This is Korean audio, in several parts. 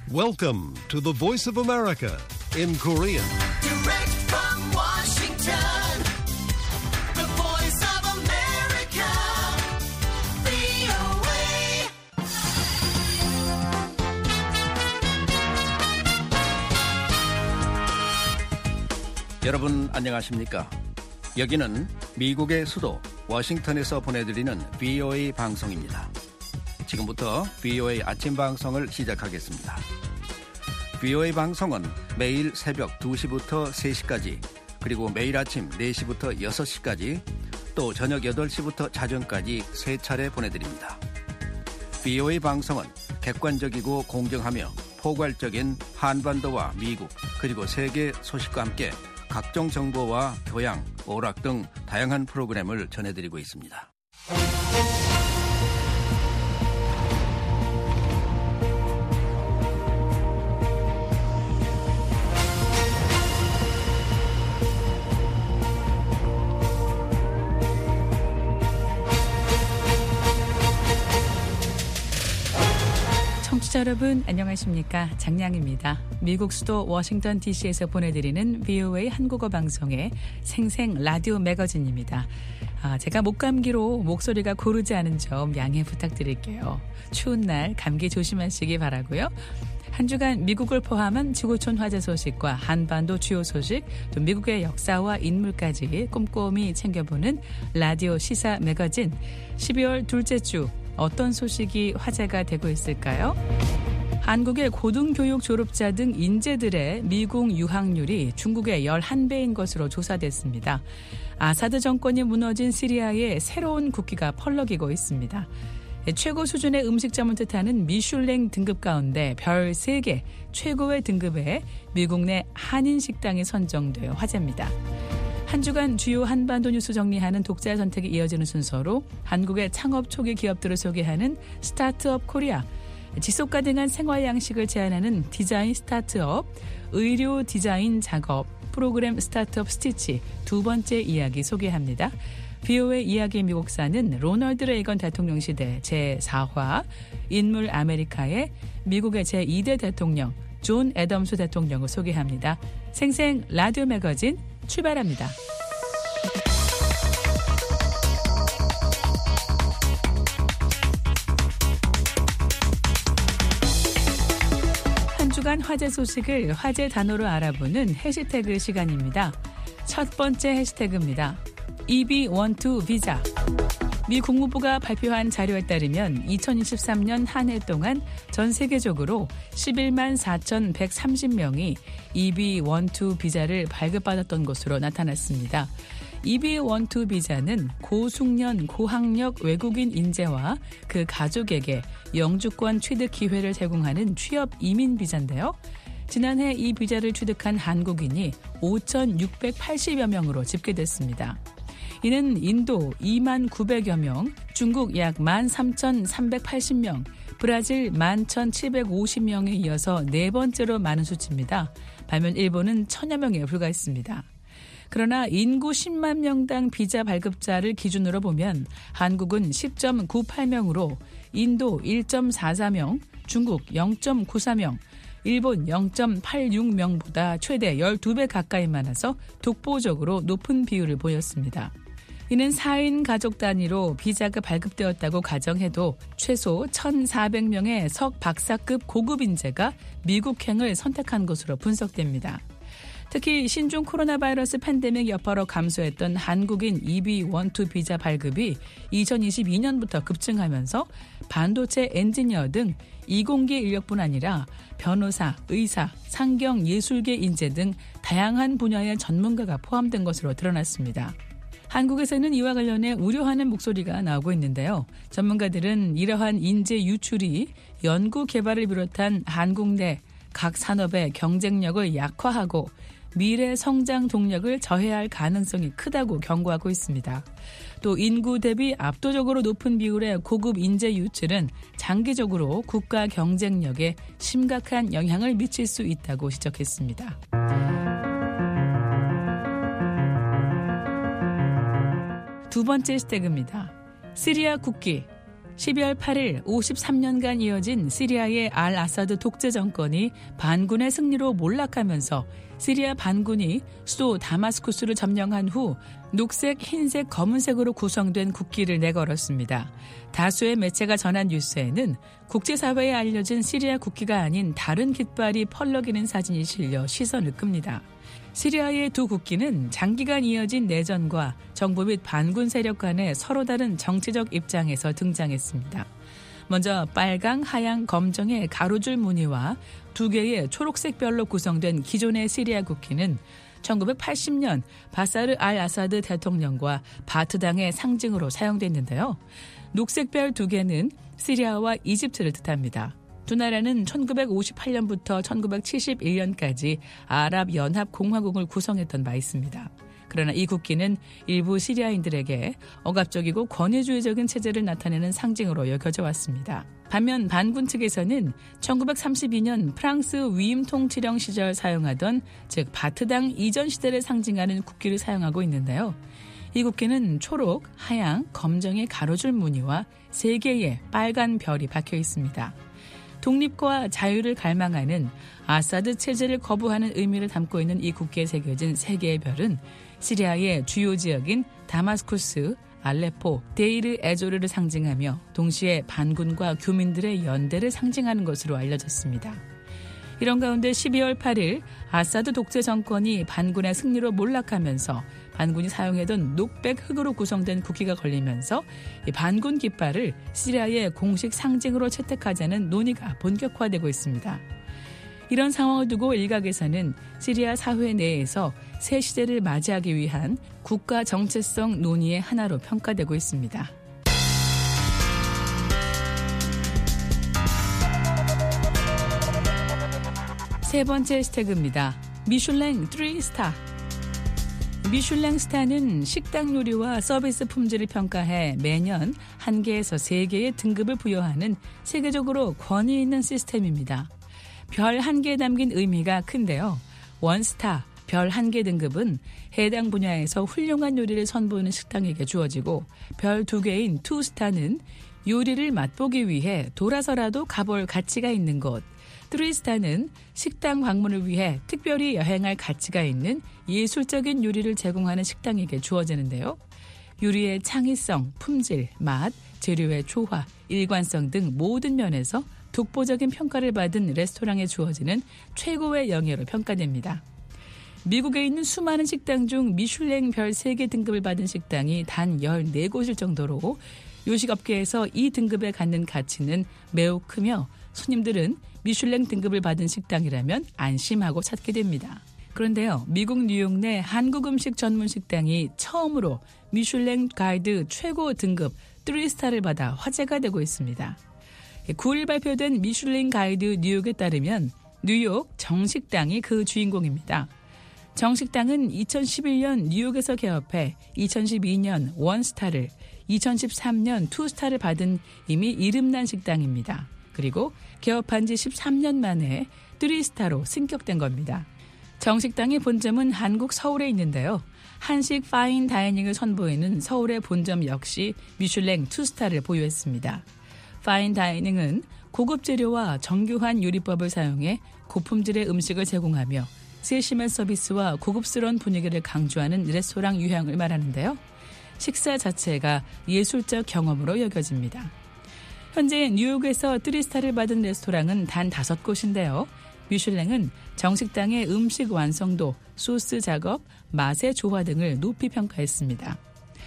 Welcome to the Voice of America in Korean. Direct from Washington, the Voice of America, VOA. 여러분 안녕하십니까? 여기는 미국의 수도 워싱턴에서 보내드리는 VOA 방송입니다. 지금부터 VOA 아침 방송을 시작하겠습니다. VOA 방송은 매일 새벽 2시부터 3시까지, 그리고 매일 아침 4시부터 6시까지, 또 저녁 8시부터 자정까지 3차례 보내드립니다. VOA 방송은 객관적이고 공정하며 포괄적인 한반도와 미국 그리고 세계 소식과 함께 각종 정보와 교양, 오락 등 다양한 프로그램을 전해드리고 있습니다. 청취자 여러분 안녕하십니까? 장량입니다. 미국 수도 워싱턴 DC에서 보내드리는 VOA 한국어 방송의 생생 라디오 매거진입니다. 제가 목감기로 목소리가 고르지 않은 점 양해 부탁드릴게요. 추운 날 감기 조심하시기 바라고요. 한 주간 미국을 포함한 지구촌 화재 소식과 한반도 주요 소식, 또 미국의 역사와 인물까지 꼼꼼히 챙겨보는 라디오 시사 매거진 12월 둘째 주 어떤 소식이 화제가 되고 있을까요? 한국의 고등교육 졸업자 등 인재들의 미국 유학률이 중국의 11배인 것으로 조사됐습니다. 아사드 정권이 무너진 시리아에 새로운 국기가 펄럭이고 있습니다. 최고 수준의 음식점을 뜻하는 미슐랭 등급 가운데 별 3개 최고의 등급에 미국 내 한인 식당이 선정돼 화제입니다. 한 주간 주요 한반도 뉴스 정리하는 독자의 선택이 이어지는 순서로 한국의 창업 초기 기업들을 소개하는 스타트업 코리아, 지속 가능한 생활 양식을 제안하는 디자인 스타트업, 의료 디자인 작업, 프로그램 스타트업 스티치 두 번째 이야기 소개합니다. VOA 이야기 미국사는 로널드 레이건 대통령 시대 제4화, 인물 아메리카의 미국의 제2대 대통령 존 애덤스 대통령을 소개합니다. 생생 라디오 매거진 출발합니다. 한 주간 화제 소식을 화제 단어로 알아보는 해시태그 시간입니다. 첫 번째 해시태그입니다. EB12 비자. 미 국무부가 발표한 자료에 따르면 2023년 한 해 동안 전 세계적으로 11만 4,130명이 EB12 비자를 발급받았던 것으로 나타났습니다. EB12 비자는 고숙련, 고학력 외국인 인재와 그 가족에게 영주권 취득 기회를 제공하는 취업 이민 비자인데요. 지난해 이 비자를 취득한 한국인이 5,680여 명으로 집계됐습니다. 이는 인도 2만 900여 명, 중국 약 13,380명, 브라질 11,750명에 이어서 네 번째로 많은 수치입니다. 반면 일본은 1,000여 명에 불과했습니다. 그러나 인구 10만 명당 비자 발급자를 기준으로 보면 한국은 10.98명으로 인도 1.44명, 중국 0.94명, 일본 0.86명보다 최대 12배 가까이 많아서 독보적으로 높은 비율을 보였습니다. 이는 4인 가족 단위로 비자가 발급되었다고 가정해도 최소 1,400명의 석 박사급 고급 인재가 미국행을 선택한 것으로 분석됩니다. 특히 신종 코로나 바이러스 팬데믹 여파로 감소했던 한국인 EB12 비자 발급이 2022년부터 급증하면서 반도체 엔지니어 등 이공계 인력뿐 아니라 변호사, 의사, 상경, 예술계 인재 등 다양한 분야의 전문가가 포함된 것으로 드러났습니다. 한국에서는 이와 관련해 우려하는 목소리가 나오고 있는데요. 전문가들은 이러한 인재 유출이 연구 개발을 비롯한 한국 내 각 산업의 경쟁력을 약화하고 미래 성장 동력을 저해할 가능성이 크다고 경고하고 있습니다. 또 인구 대비 압도적으로 높은 비율의 고급 인재 유출은 장기적으로 국가 경쟁력에 심각한 영향을 미칠 수 있다고 지적했습니다. 두 번째 해시태그입니다. 시리아 국기. 12월 8일 53년간 이어진 시리아의 알 아사드 독재 정권이 반군의 승리로 몰락하면서 시리아 반군이 수도 다마스쿠스를 점령한 후 녹색, 흰색, 검은색으로 구성된 국기를 내걸었습니다. 다수의 매체가 전한 뉴스에는 국제사회에 알려진 시리아 국기가 아닌 다른 깃발이 펄럭이는 사진이 실려 시선을 끕니다. 시리아의 두 국기는 장기간 이어진 내전과 정부 및 반군 세력 간의 서로 다른 정치적 입장에서 등장했습니다. 먼저 빨강, 하양, 검정의 가로줄 무늬와 두 개의 초록색 별로 구성된 기존의 시리아 국기는 1980년 바사르 알 아사드 대통령과 바트당의 상징으로 사용됐는데요. 녹색 별 두 개는 시리아와 이집트를 뜻합니다. 두 나라는 1958년부터 1971년까지 아랍연합공화국을 구성했던 바 있습니다. 그러나 이 국기는 일부 시리아인들에게 억압적이고 권위주의적인 체제를 나타내는 상징으로 여겨져 왔습니다. 반면 반군 측에서는 1932년 프랑스 위임 통치령 시절 사용하던 즉 바트당 이전 시대를 상징하는 국기를 사용하고 있는데요. 이 국기는 초록, 하양, 검정의 가로줄 무늬와 3개의 빨간 별이 박혀 있습니다. 독립과 자유를 갈망하는 아사드 체제를 거부하는 의미를 담고 있는 이 국기에 새겨진 3개의 별은 시리아의 주요 지역인 다마스쿠스, 알레포, 데이르 에조르를 상징하며 동시에 반군과 교민들의 연대를 상징하는 것으로 알려졌습니다. 이런 가운데 12월 8일 아사드 독재 정권이 반군의 승리로 몰락하면서 반군이 사용하던 녹백 흙으로 구성된 국기가 걸리면서 이 반군 깃발을 시리아의 공식 상징으로 채택하자는 논의가 본격화되고 있습니다. 이런 상황을 두고 일각에서는 시리아 사회 내에서 새 시대를 맞이하기 위한 국가 정체성 논의의 하나로 평가되고 있습니다. 세 번째 해시태그입니다. 미슐랭 3스타. 미슐랭 스타는 식당 요리와 서비스 품질을 평가해 매년 1개에서 3개의 등급을 부여하는 세계적으로 권위 있는 시스템입니다. 별 1개에 담긴 의미가 큰데요. 1스타, 별 1개 등급은 해당 분야에서 훌륭한 요리를 선보이는 식당에게 주어지고 별 2개인 2스타는 요리를 맛보기 위해 돌아서라도 가볼 가치가 있는 곳, 3스타는 식당 방문을 위해 특별히 여행할 가치가 있는 예술적인 요리를 제공하는 식당에게 주어지는데요. 요리의 창의성, 품질, 맛, 재료의 조화, 일관성 등 모든 면에서 독보적인 평가를 받은 레스토랑에 주어지는 최고의 영예로 평가됩니다. 미국에 있는 수많은 식당 중 미슐랭 별 3개 등급을 받은 식당이 단 14곳일 정도로 요식업계에서 이 등급에 갖는 가치는 매우 크며 손님들은 미슐랭 등급을 받은 식당이라면 안심하고 찾게 됩니다. 그런데요, 미국 뉴욕 내 한국 음식 전문 식당이 처음으로 미슐랭 가이드 최고 등급 3스타를 받아 화제가 되고 있습니다. 9일 발표된 미슐랭 가이드 뉴욕에 따르면 뉴욕 정식당이 그 주인공입니다. 정식당은 2011년 뉴욕에서 개업해 2012년 1스타를, 2013년 2스타를 받은 이미 이름난 식당입니다. 그리고 개업한 지 13년 만에 3스타로 승격된 겁니다. 정식당의 본점은 한국 서울에 있는데요. 한식 파인 다이닝을 선보이는 서울의 본점 역시 미슐랭 2스타를 보유했습니다. 파인 다이닝은 고급 재료와 정교한 요리법을 사용해 고품질의 음식을 제공하며 세심한 서비스와 고급스러운 분위기를 강조하는 레스토랑 유형을 말하는데요. 식사 자체가 예술적 경험으로 여겨집니다. 현재 뉴욕에서 3스타를 받은 레스토랑은 단 5곳인데요. 미슐랭은 정식당의 음식 완성도, 소스 작업, 맛의 조화 등을 높이 평가했습니다.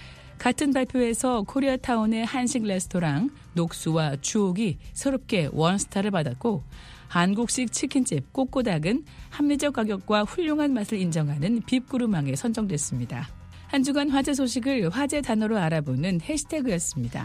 같은 발표에서 코리아타운의 한식 레스토랑 녹수와 주옥이 새롭게 1스타를 받았고 한국식 치킨집 꼬꼬닭은 합리적 가격과 훌륭한 맛을 인정하는 빕구르망에 선정됐습니다. 한 주간 화제 소식을 화제 단어로 알아보는 해시태그였습니다.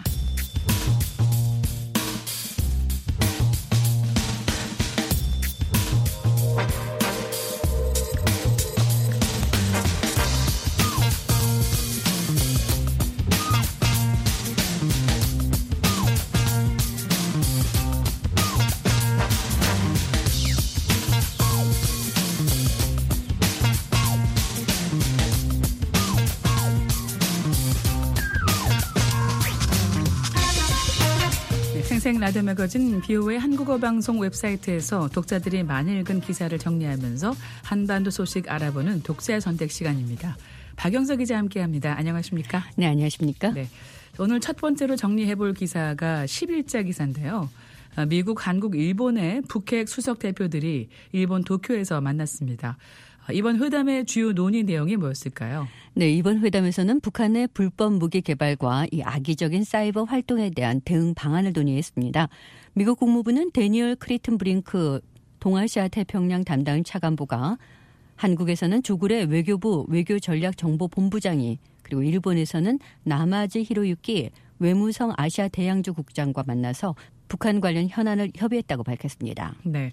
인생 라디오 매거진 BO의 한국어 방송 웹사이트에서 독자들이 많이 읽은 기사를 정리하면서 한반도 소식 알아보는 독자의 선택 시간입니다. 박영석 기자 함께합니다. 안녕하십니까? 네, 안녕하십니까? 네, 오늘 첫 번째로 정리해볼 기사가 10일자 기사인데요. 미국, 한국, 일본의 북핵 수석 대표들이 일본 도쿄에서 만났습니다. 이번 회담의 주요 논의 내용이 뭐였을까요? 네, 이번 회담에서는 북한의 불법 무기 개발과 이 악의적인 사이버 활동에 대한 대응 방안을 논의했습니다. 미국 국무부는 데니얼 크리튼브링크 동아시아 태평양 담당 차관보가 한국에서는 조굴의 외교부 외교전략정보본부장이 그리고 일본에서는 나마지 히로유키 외무성 아시아 대양주 국장과 만나서 북한 관련 현안을 협의했다고 밝혔습니다. 네,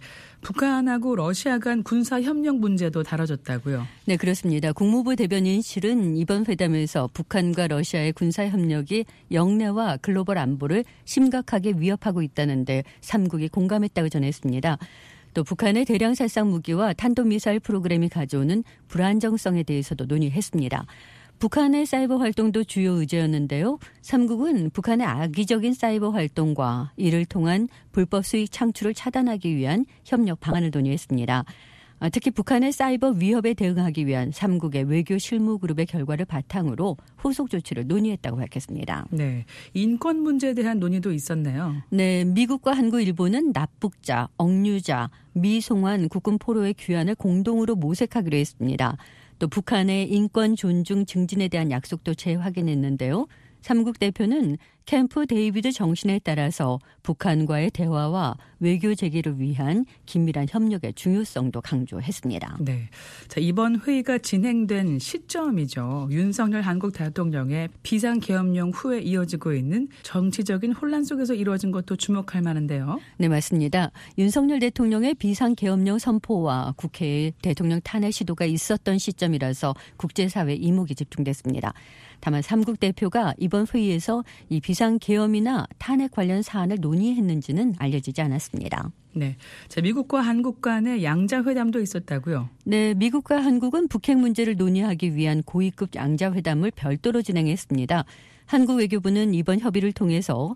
북한하고 러시아 간 군사협력 문제도 다뤄졌다고요? 네, 그렇습니다. 국무부 대변인실은 이번 회담에서 북한과 러시아의 군사협력이 영내와 글로벌 안보를 심각하게 위협하고 있다는데 3국이 공감했다고 전했습니다. 또 북한의 대량 살상 무기와 탄도미사일 프로그램이 가져오는 불안정성에 대해서도 논의했습니다. 북한의 사이버 활동도 주요 의제였는데요. 3국은 북한의 악의적인 사이버 활동과 이를 통한 불법 수익 창출을 차단하기 위한 협력 방안을 논의했습니다. 특히 북한의 사이버 위협에 대응하기 위한 3국의 외교 실무 그룹의 결과를 바탕으로 후속 조치를 논의했다고 밝혔습니다. 네, 인권 문제에 대한 논의도 있었네요. 네, 미국과 한국, 일본은 납북자, 억류자, 미송환 국군 포로의 귀환을 공동으로 모색하기로 했습니다. 또 북한의 인권 존중 증진에 대한 약속도 재확인했는데요. 3국 대표는 캠프 데이비드 정신에 따라서 북한과의 대화와 외교 재개를 위한 긴밀한 협력의 중요성도 강조했습니다. 네, 자, 이번 회의가 진행된 시점이죠. 윤석열 한국 대통령의 비상계엄령 후에 이어지고 있는 정치적인 혼란 속에서 이루어진 것도 주목할 만한데요. 네, 맞습니다. 윤석열 대통령의 비상계엄령 선포와 국회의 대통령 탄핵 시도가 있었던 시점이라서 국제사회 이목이 집중됐습니다. 다만 3국 대표가 이번 회의에서 이 비상계엄이나 탄핵 관련 사안을 논의했는지는 알려지지 않았습니다. 네, 자, 미국과 한국 간의 양자회담도 있었다고요? 네, 미국과 한국은 북핵 문제를 논의하기 위한 고위급 양자회담을 별도로 진행했습니다. 한국 외교부는 이번 협의를 통해서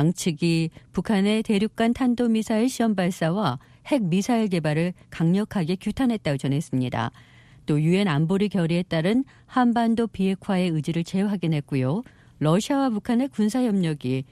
양측이 북한의 대륙간 탄도미사일 시험 발사와 핵미사일 개발을 강력하게 규탄했다고 전했습니다. 또 유엔 안보리 결의에 따른 한반도 비핵화의 의지를 재확인했고요. 러시아와 북한의 군사협력이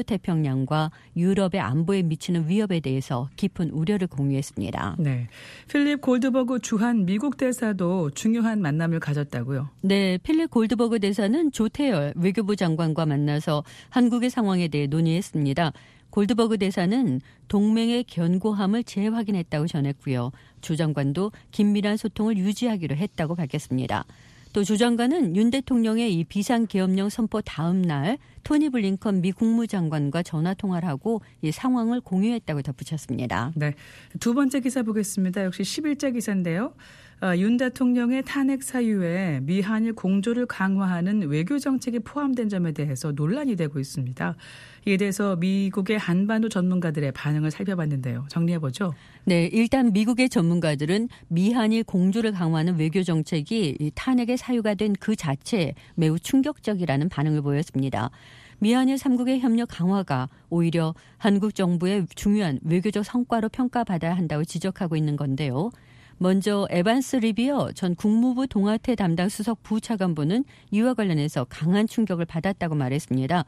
인도태평양과 유럽의 안보에 미치는 위협에 대해서 깊은 우려를 공유했습니다. 네, 필립 골드버그 주한 미국 대사도 중요한 만남을 가졌다고요? 네, 필립 골드버그 대사는 조태열 외교부 장관과 만나서 한국의 상황에 대해 논의했습니다. 골드버그 대사는 동맹의 견고함을 재확인했다고 전했고요. 조 장관도 긴밀한 소통을 유지하기로 했다고 밝혔습니다. 또 조 장관은 윤 대통령의 이 비상계엄령 선포 다음 날 토니 블링컨 미 국무장관과 전화통화를 하고 이 상황을 공유했다고 덧붙였습니다. 네, 두 번째 기사 보겠습니다. 역시 10일자 기사인데요. 윤 대통령의 탄핵 사유에 미한일 공조를 강화하는 외교 정책이 포함된 점에 대해서 논란이 되고 있습니다. 이에 대해서 미국의 한반도 전문가들의 반응을 살펴봤는데요. 정리해보죠. 네, 일단 미국의 전문가들은 미한일 공조를 강화하는 외교 정책이 이 탄핵의 사유가 된 그 자체에 매우 충격적이라는 반응을 보였습니다. 미한일 3국의 협력 강화가 오히려 한국 정부의 중요한 외교적 성과로 평가받아야 한다고 지적하고 있는 건데요. 먼저 에반스 리비어 전 국무부 동아태 담당 수석 부차관보는 이와 관련해서 강한 충격을 받았다고 말했습니다.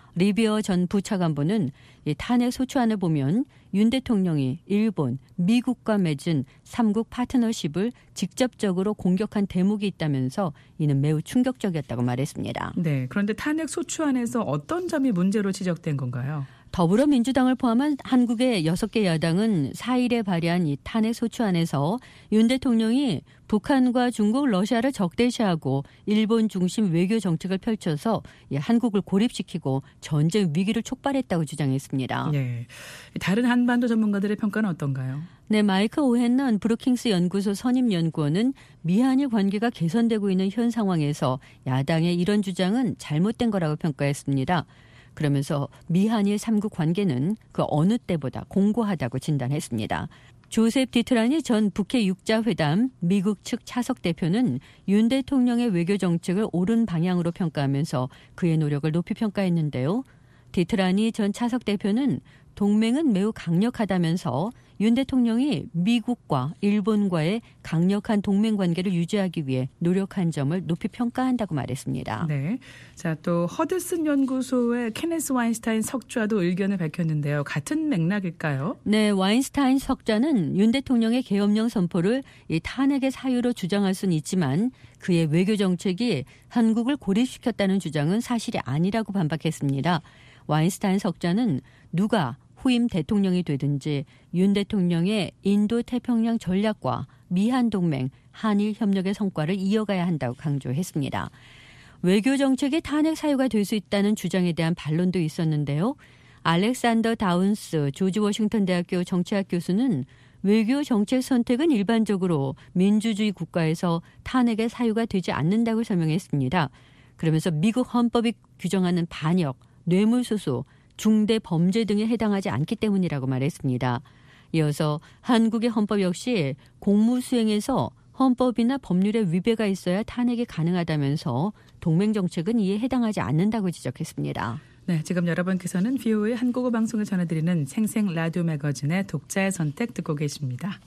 리비어 전 부차관보는 이 탄핵 소추안을 보면 윤 대통령이 일본, 미국과 맺은 3국 파트너십을 직접적으로 공격한 대목이 있다면서 이는 매우 충격적이었다고 말했습니다. 네, 그런데 탄핵 소추안에서 어떤 점이 문제로 지적된 건가요? 더불어민주당을 포함한 한국의 6개 야당은 4일에 발의한 이 탄핵 소추안에서 윤 대통령이 북한과 중국, 러시아를 적대시하고 일본 중심 외교 정책을 펼쳐서 한국을 고립시키고 전쟁 위기를 촉발했다고 주장했습니다. 네, 다른 한반도 전문가들의 평가는 어떤가요? 네, 마이크 오헨넌 브루킹스 연구소 선임연구원은 미한일 관계가 개선되고 있는 현 상황에서 야당의 이런 주장은 잘못된 거라고 평가했습니다. 그러면서 미한일 3국 관계는 그 어느 때보다 공고하다고 진단했습니다. 조셉 디트라니 전 북핵 육자회담 미국 측 차석 대표는 윤 대통령의 외교 정책을 옳은 방향으로 평가하면서 그의 노력을 높이 평가했는데요. 디트라니 전 차석 대표는 동맹은 매우 강력하다면서 윤 대통령이 미국과 일본과의 강력한 동맹 관계를 유지하기 위해 노력한 점을 높이 평가한다고 말했습니다. 네. 자, 또 허드슨 연구소의 케네스 와인스타인 석좌도 의견을 밝혔는데요. 같은 맥락일까요? 네, 와인스타인 석좌는 윤 대통령의 계엄령 선포를 이 탄핵의 사유로 주장할 수는 있지만 그의 외교 정책이 한국을 고립시켰다는 주장은 사실이 아니라고 반박했습니다. 와인스타인 석좌는 누가 후임 대통령이 되든지 윤 대통령의 인도태평양 전략과 미한 동맹, 한일 협력의 성과를 이어가야 한다고 강조했습니다. 외교 정책이 탄핵 사유가 될 수 있다는 주장에 대한 반론도 있었는데요. 알렉산더 다운스 조지 워싱턴 대학교 정치학 교수는 외교 정책 선택은 일반적으로 민주주의 국가에서 탄핵의 사유가 되지 않는다고 설명했습니다. 그러면서 미국 헌법이 규정하는 반역, 뇌물수수, 중대 범죄 등에 해당하지 않기 때문이라고 말했습니다. 이어서 한국의 헌법 역시 공무 수행에서 헌법이나 법률의 위배가 있어야 탄핵이 가능하다면서 동맹 정책은 이에 해당하지 않는다고 지적했습니다. 네, 지금 여러분께서는 VOA 한국어 방송을 전해드리는 생생 라디오 매거진의 독자의 선택 듣고 계십니다.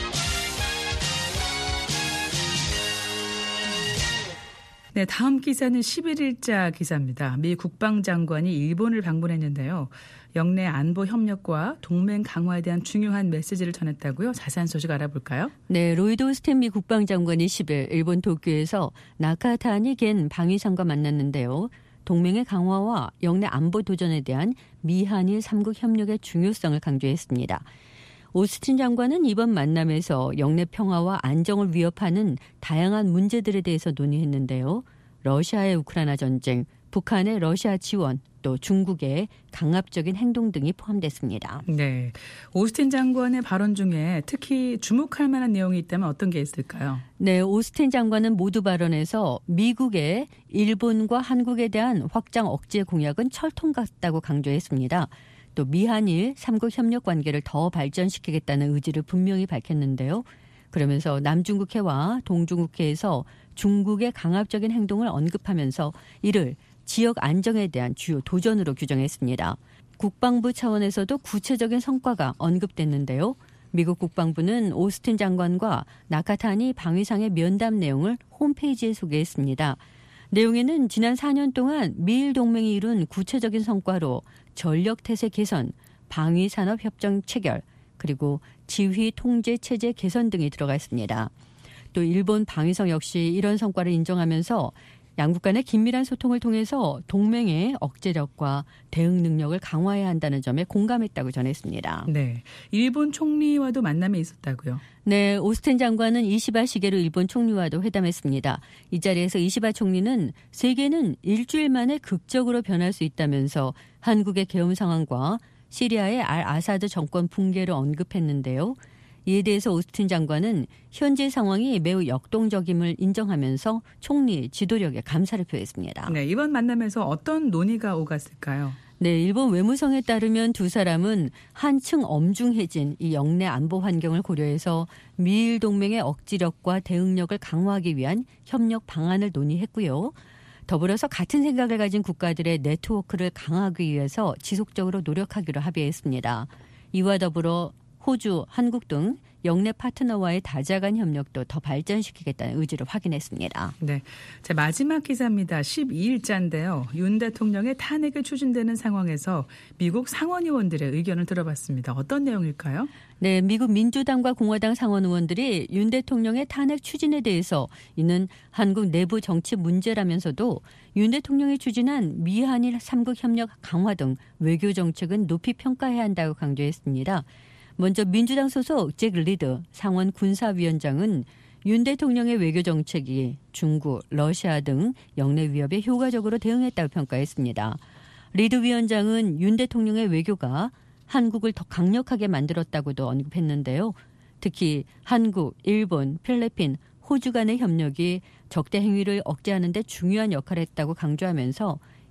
네, 다음 기사는 11일자 기사입니다. 미 국방장관이 일본을 방문했는데요. 영내 안보 협력과 동맹 강화에 대한 중요한 메시지를 전했다고요. 자세한 소식 알아볼까요? 네, 로이드 오스틴 미 국방장관이 10일 일본 도쿄에서 나카타니 겐 방위상과 만났는데요. 동맹의 강화와 영내 안보 도전에 대한 미한일 3국 협력의 중요성을 강조했습니다. 오스틴 장관은 이번 만남에서 영내 평화와 안정을 위협하는 다양한 문제들에 대해서 논의했는데요. 러시아의 우크라이나 전쟁, 북한의 러시아 지원, 또 중국의 강압적인 행동 등이 포함됐습니다. 네, 오스틴 장관의 발언 중에 특히 주목할 만한 내용이 있다면 어떤 게 있을까요? 네, 오스틴 장관은 모두 발언에서 미국의 일본과 한국에 대한 확장 억제 공약은 철통 같다고 강조했습니다. 또 미한일 3국 협력 관계를 더 발전시키겠다는 의지를 분명히 밝혔는데요. 그러면서 남중국해와 동중국해에서 중국의 강압적인 행동을 언급하면서 이를 지역 안정에 대한 주요 도전으로 규정했습니다. 국방부 차원에서도 구체적인 성과가 언급됐는데요. 미국 국방부는 오스틴 장관과 나카타니 방위상의 면담 내용을 홈페이지에 소개했습니다. 내용에는 지난 4년 동안 미일 동맹이 이룬 구체적인 성과로 전력태세 개선, 방위산업협정 체결, 그리고 지휘 통제 체제 개선 등이 들어가 있습니다. 또 일본 방위성 역시 이런 성과를 인정하면서 양국 간의 긴밀한 소통을 통해서 동맹의 억제력과 대응 능력을 강화해야 한다는 점에 공감했다고 전했습니다. 네, 일본 총리와도 만남이 있었다고요? 네, 오스틴 장관은 이시바 시게루 일본 총리와도 회담했습니다. 이 자리에서 이시바 총리는 세계는 일주일 만에 극적으로 변할 수 있다면서 한국의 계엄 상황과 시리아의 알 아사드 정권 붕괴를 언급했는데요. 이에 대해서 오스틴 장관은 현재 상황이 매우 역동적임을 인정하면서 총리 지도력에 감사를 표했습니다. 네, 이번 만남에서 어떤 논의가 오갔을까요? 네, 일본 외무성에 따르면 두 사람은 한층 엄중해진 이 영내 안보 환경을 고려해서 미일 동맹의 억지력과 대응력을 강화하기 위한 협력 방안을 논의했고요. 더불어서 같은 생각을 가진 국가들의 네트워크를 강화하기 위해서 지속적으로 노력하기로 합의했습니다. 이와 더불어 호주, 한국 등 영내 파트너와의 다자간 협력도 더 발전시키겠다는 의지를 확인했습니다. 네, 자, 마지막 기사입니다. 12일자인데요. 윤 대통령의 탄핵이 추진되는 상황에서 미국 상원의원들의 의견을 들어봤습니다. 어떤 내용일까요? 네, 미국 민주당과 공화당 상원의원들이 윤 대통령의 탄핵 추진에 대해서 이는 한국 내부 정치 문제라면서도 윤 대통령이 추진한 미한일 3국 협력 강화 등 외교 정책은 높이 평가해야 한다고 강조했습니다. 먼저 민주당 소속 잭 리드 상원 군사위원장은 윤 대통령의 외교 정책이 중국, 러시아 등 영내 위협에 효과적으로 대응했다고 평가했습니다. 리드 위원장은 윤 대통령의 외교가 한국을 더 강력하게 만들었다고도 언급했는데요. 특히 한국, 일본, 필리핀, 호주 간의 협력이 적대 행위를 억제하는 데 중요한 역할을 했다고 강조하면서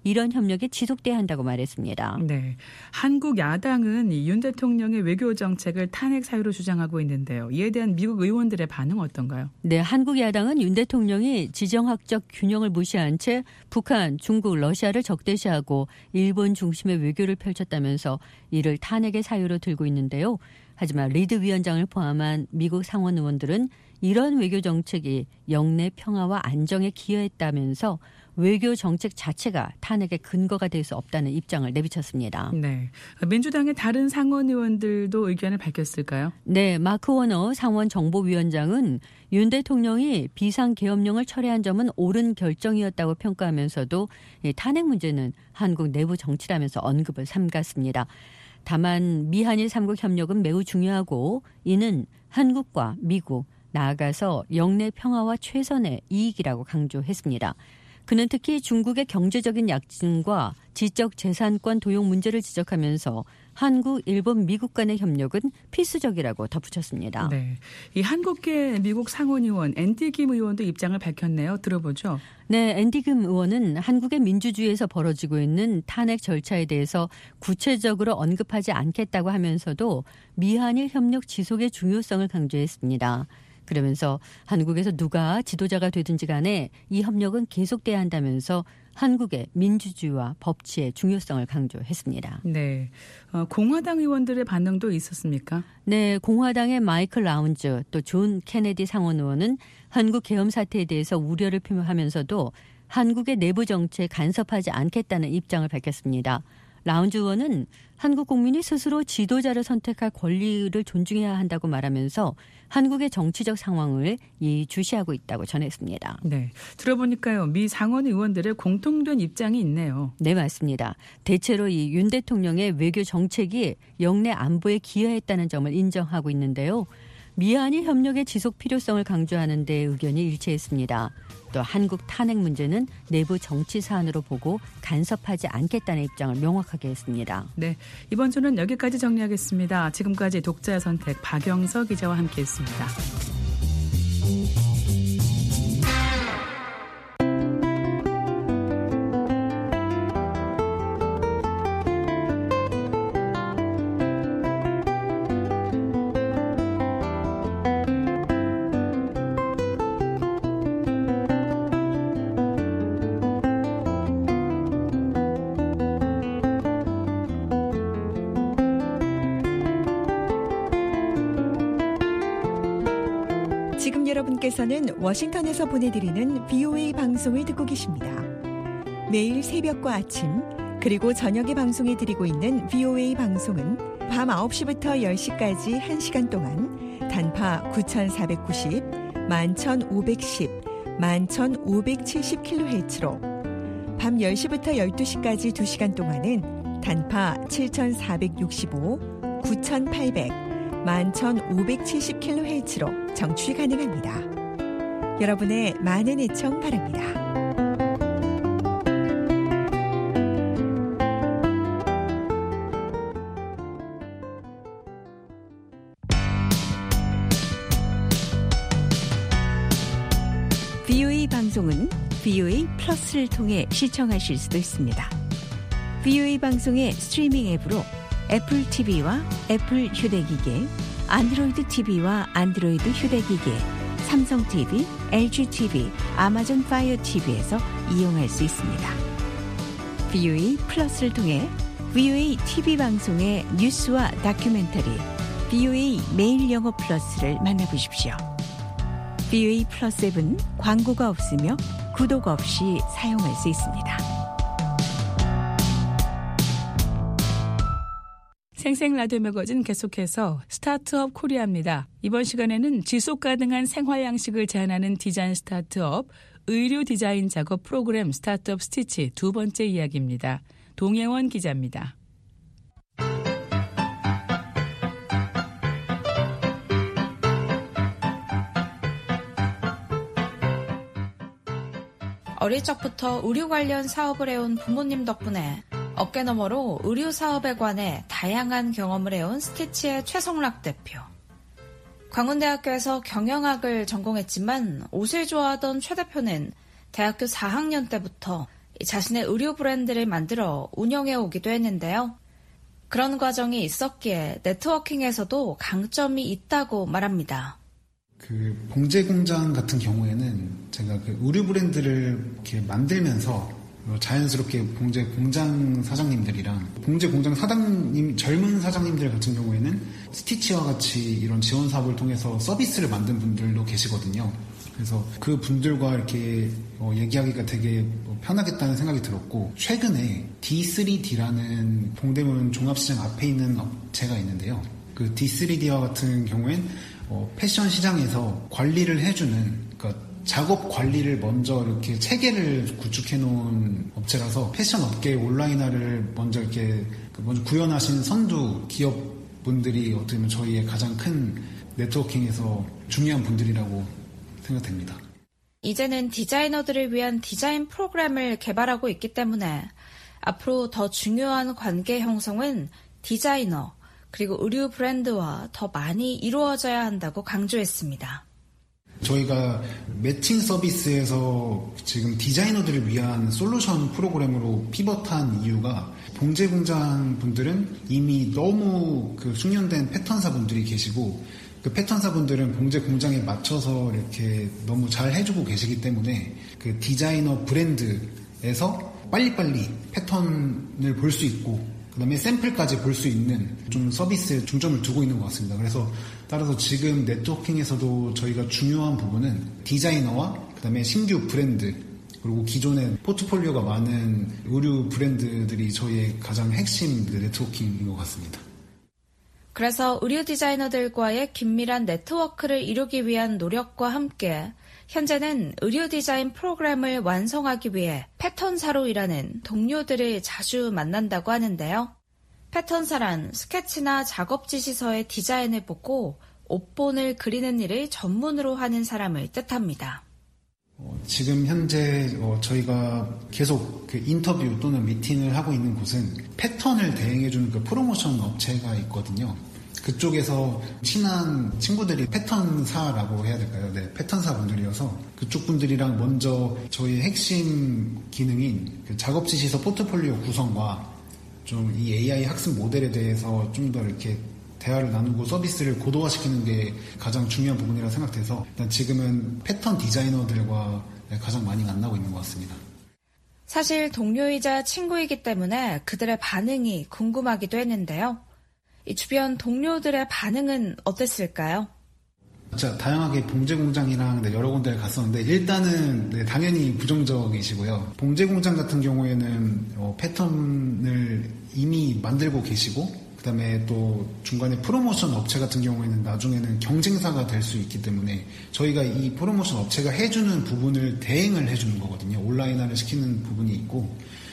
이런 협력이 지속돼야 한다고 말했습니다. 네, 한국 야당은 윤 대통령의 외교 정책을 탄핵 사유로 주장하고 있는데요. 이에 대한 미국 의원들의 반응 어떤가요? 네, 한국 야당은 윤 대통령이 지정학적 균형을 무시한 채 북한, 중국, 러시아를 적대시하고 일본 중심의 외교를 펼쳤다면서 이를 탄핵의 사유로 들고 있는데요. 하지만 리드 위원장을 포함한 미국 상원 의원들은 이런 외교 정책이 영내 평화와 안정에 기여했다면서 외교 정책 자체가 탄핵의 근거가 될 수 없다는 입장을 내비쳤습니다. 네, 민주당의 다른 상원 의원들도 의견을 밝혔을까요? 네, 마크 워너 상원 정보위원장은 윤 대통령이 비상계엄령을 철회한 점은 옳은 결정이었다고 평가하면서도 탄핵 문제는 한국 내부 정치라면서 언급을 삼갔습니다. 다만 미한일 3국 협력은 매우 중요하고 이는 한국과 미국, 나아가서 영내 평화와 최선의 이익이라고 강조했습니다. 그는 특히 중국의 경제적인 약진과 지적 재산권 도용 문제를 지적하면서 한국, 일본, 미국 간의 협력은 필수적이라고 덧붙였습니다. 네, 이 한국계 미국 상원 의원 앤디 김 의원도 입장을 밝혔네요. 들어보죠. 네, 앤디 김 의원은 한국의 민주주의에서 벌어지고 있는 탄핵 절차에 대해서 구체적으로 언급하지 않겠다고 하면서도 미한일 협력 지속의 중요성을 강조했습니다. 그러면서 한국에서 누가 지도자가 되든지 간에 이 협력은 계속돼야 한다면서 한국의 민주주의와 법치의 중요성을 강조했습니다. 네, 공화당 의원들의 반응도 있었습니까? 네, 공화당의 마이클 라운즈 또 존 케네디 상원 의원은 한국 계엄 사태에 대해서 우려를 표명하면서도 한국의 내부 정치에 간섭하지 않겠다는 입장을 밝혔습니다. 라운즈 의원은 한국 국민이 스스로 지도자를 선택할 권리를 존중해야 한다고 말하면서 한국의 정치적 상황을 예의주시하고 있다고 전했습니다. 네, 들어보니까요. 미 상원 의원들의 공통된 입장이 있네요. 네, 맞습니다. 대체로 이 윤 대통령의 외교 정책이 영내 안보에 기여했다는 점을 인정하고 있는데요. 미한일 협력의 지속 필요성을 강조하는 데 의견이 일치했습니다. 또 한국 탄핵 문제는 내부 정치 사안으로 보고 간섭하지 않겠다는 입장을 명확하게 했습니다. 네, 이번 주는 여기까지 정리하겠습니다. 지금까지 독자의 선택 박영서 기자와 함께했습니다. 지금 여러분께서는 워싱턴에서 보내드리는 VOA 방송을 듣고 계십니다. 매일 새벽과 아침 그리고 저녁에 방송해드리고 있는 VOA 방송은 밤 9시부터 10시까지 1시간 동안 단파 9490, 11510, 11570kHz로 밤 10시부터 12시까지 2시간 동안은 단파 7465, 9800, 11570kHz로 정취 가능합니다. 여러분의 많은 애청 바랍니다. VOA 방송은 VOA 플러스를 통해 시청하실 수도 있습니다. VOA 방송의 스트리밍 앱으로 애플 TV와 애플 휴대기계, 안드로이드 TV와 안드로이드 휴대기계, 삼성 TV, LG TV, 아마존 파이어 TV에서 이용할 수 있습니다. VOA 플러스를 통해 VOA TV 방송의 뉴스와 다큐멘터리, VOA 매일 영어 플러스를 만나보십시오. VOA 플러스 앱은 광고가 없으며 구독 없이 사용할 수 있습니다. 생생라디오 매거진 계속해서 스타트업 코리아입니다. 이번 시간에는 지속가능한 생활 양식을 제안하는 디자인 스타트업, 의류 디자인 작업 프로그램 스타트업 스티치 두 번째 이야기입니다. 동혜원 기자입니다. 어릴 적부터 의류 관련 사업을 해온 부모님 덕분에 어깨너머로 의류 사업에 관해 다양한 경험을 해온 스티치의 최성락 대표. 광운대학교에서 경영학을 전공했지만 옷을 좋아하던 최 대표는 대학교 4학년 때부터 자신의 의류 브랜드를 만들어 운영해 오기도 했는데요. 그런 과정이 있었기에 네트워킹에서도 강점이 있다고 말합니다. 그 봉제공장 같은 경우에는 제가 그 의류 브랜드를 이렇게 만들면서 자연스럽게 봉제공장 사장님들이랑 봉제공장 사장님, 젊은 사장님들 같은 경우에는 스티치와 같이 이런 지원 사업을 통해서 서비스를 만든 분들도 계시거든요. 그래서 그 분들과 이렇게 얘기하기가 되게 편하겠다는 생각이 들었고, 최근에 D3D라는 동대문 종합시장 앞에 있는 업체가 있는데요. 그 D3D와 같은 경우엔 패션 시장에서 관리를 해주는, 그러니까 작업 관리를 먼저 이렇게 체계를 구축해 놓은 업체라서 패션 업계의 온라인화를 먼저 이렇게 먼저 구현하신 선두 기업 분들이 어떻게 보면 저희의 가장 큰 네트워킹에서 중요한 분들이라고 생각됩니다. 이제는 디자이너들을 위한 디자인 프로그램을 개발하고 있기 때문에 앞으로 더 중요한 관계 형성은 디자이너 그리고 의류 브랜드와 더 많이 이루어져야 한다고 강조했습니다. 저희가 매칭 서비스에서 지금 디자이너들을 위한 솔루션 프로그램으로 피벗한 이유가, 봉제공장 분들은 이미 너무 그 숙련된 패턴사 분들이 계시고, 그 패턴사 분들은 봉제 공장에 맞춰서 이렇게 너무 잘 해주고 계시기 때문에 그 디자이너 브랜드에서 빨리빨리 패턴을 볼 수 있고, 그 다음에 샘플까지 볼 수 있는 좀 서비스에 중점을 두고 있는 것 같습니다. 그래서 따라서 지금 네트워킹에서도 저희가 중요한 부분은 디자이너와 그 다음에 신규 브랜드, 그리고 기존에 포트폴리오가 많은 의류 브랜드들이 저희의 가장 핵심 네트워킹인 것 같습니다. 그래서 의류 디자이너들과의 긴밀한 네트워크를 이루기 위한 노력과 함께 현재는 의류 디자인 프로그램을 완성하기 위해 패턴사로 일하는 동료들을 자주 만난다고 하는데요. 패턴사란 스케치나 작업 지시서의 디자인을 보고 옷본을 그리는 일을 전문으로 하는 사람을 뜻합니다. 지금 현재 저희가 계속 그 인터뷰 또는 미팅을 하고 있는 곳은 패턴을 대행해주는 그 프로모션 업체가 있거든요. 그쪽에서 친한 친구들이 패턴사라고 해야 될까요? 네, 패턴사 분들이어서 그쪽 분들이랑 먼저 저희 핵심 기능인 그 작업 지시서 포트폴리오 구성과 좀 이 AI 학습 모델에 대해서 좀 더 이렇게 대화를 나누고 서비스를 고도화시키는 게 가장 중요한 부분이라 생각돼서 일단 지금은 패턴 디자이너들과 가장 많이 만나고 있는 것 같습니다. 사실 동료이자 친구이기 때문에 그들의 반응이 궁금하기도 했는데요. 이 주변 동료들의 반응은 어땠을까요? 진짜 다양하게 봉제공장이랑 여러 군데를 갔었는데 일단은 당연히 부정적이시고요. 봉제공장 같은 경우에는 패턴을 이미 만들고 계시고, 그다음에 또 중간에 프로모션 업체 같은 경우에는 나중에는 경쟁사가 될 수 있기 때문에 저희가 이 프로모션 업체가 해주는 부분을 대행을 해주는 거거든요. 온라인화를 시키는 부분이 있고,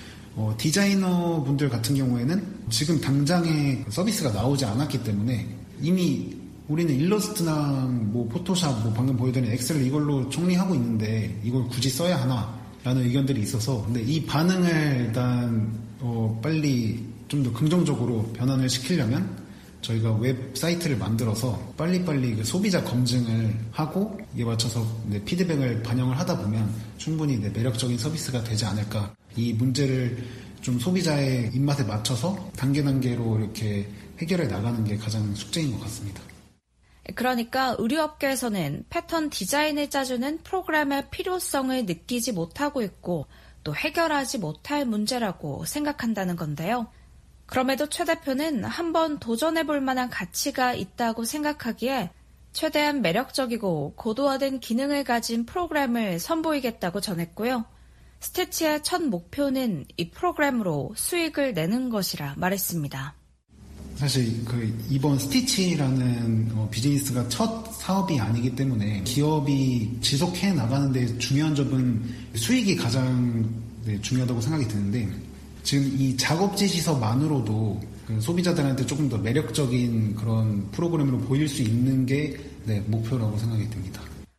디자이너 분들 같은 경우에는 지금 당장에 서비스가 나오지 않았기 때문에 이미 우리는 일러스트나 뭐 포토샵, 뭐 방금 보여드린 엑셀 이걸로 정리하고 있는데 이걸 굳이 써야 하나? 라는 의견들이 있어서, 근데 이 반응을 일단 빨리 좀 더 긍정적으로 변환을 시키려면 저희가 웹사이트를 만들어서 빨리빨리 그 소비자 검증을 하고 이에 맞춰서 피드백을 반영을 하다 보면 충분히 매력적인 서비스가 되지 않을까. 이 문제를 좀 소비자의 입맛에 맞춰서 단계단계로 이렇게 해결해 나가는 게 가장 숙제인 것 같습니다. 그러니까 의류업계에서는 패턴 디자인을 짜주는 프로그램의 필요성을 느끼지 못하고 있고 또 해결하지 못할 문제라고 생각한다는 건데요. 그럼에도 최 대표는 한번 도전해볼 만한 가치가 있다고 생각하기에 최대한 매력적이고 고도화된 기능을 가진 프로그램을 선보이겠다고 전했고요. 스티치의 첫 목표는 이 프로그램으로 수익을 내는 것이라 말했습니다. 사실 이번 스티치라는 비즈니스가 첫 사업이 아니기 때문에 기업이 지속해 나가는데 중요한 점은 수익이 가장 중요하다고 생각이 드는데, 지금 이 작업 지시서만으로도 소비자들한테 조금 더 매력적인 그런 프로그램으로 보일 수 있는 게 목표라고 생각이 듭니다.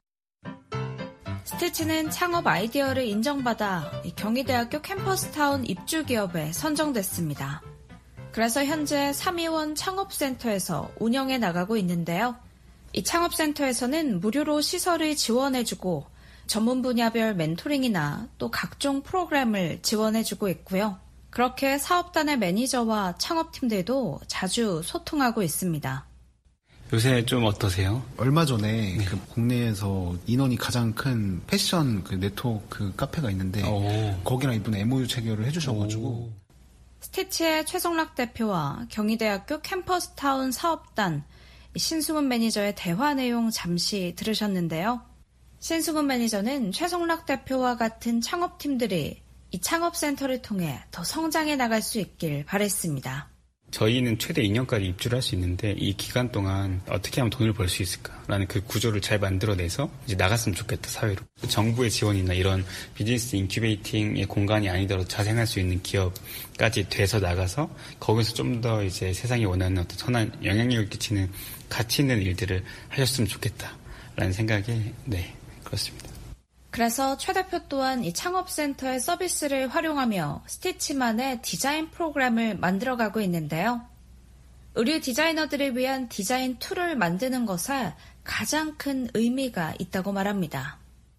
스티치는 창업 아이디어를 인정받아 경희대학교 캠퍼스타운 입주기업에 선정됐습니다. 그래서 현재 3위원 창업센터에서 운영해 나가고 있는데요. 이 창업센터에서는 무료로 시설을 지원해주고 전문 분야별 멘토링이나 또 각종 프로그램을 지원해주고 있고요. 그렇게 사업단의 매니저와 창업팀들도 자주 소통하고 있습니다. 요새 좀 어떠세요? 얼마 전에 그 국내에서 인원이 가장 큰 패션 그 네트워크 카페가 있는데 거기랑 이번에 MOU 체결을 해주셔가지고 스티치의 최성락 대표와 경희대학교 캠퍼스타운 사업단 신승훈 매니저의 대화 내용 잠시 들으셨는데요. 신승훈 매니저는 최성락 대표와 같은 창업팀들이 이 창업센터를 통해 더 성장해 나갈 수 있길 바랬습니다. 저희는 최대 2년까지 입주를 할 수 있는데 이 기간 동안 어떻게 하면 돈을 벌 수 있을까라는 그 구조를 잘 만들어내서 이제 나갔으면 좋겠다, 사회로. 정부의 지원이나 이런 비즈니스 인큐베이팅의 공간이 아니더라도 자생할 수 있는 기업까지 돼서 나가서 거기서 좀 더 이제 세상이 원하는 어떤 선한 영향력을 끼치는 가치 있는 일들을 하셨으면 좋겠다라는 생각에 그렇습니다. 그래서 최 대표 또한 이 창업센터의 서비스를 활용하며 스티치만의 디자인 프로그램을 만들어가고 있는데요. 의류 디자이너들을 위한 디자인 툴을 만드는 것에 가장 큰 의미가 있다고 말합니다.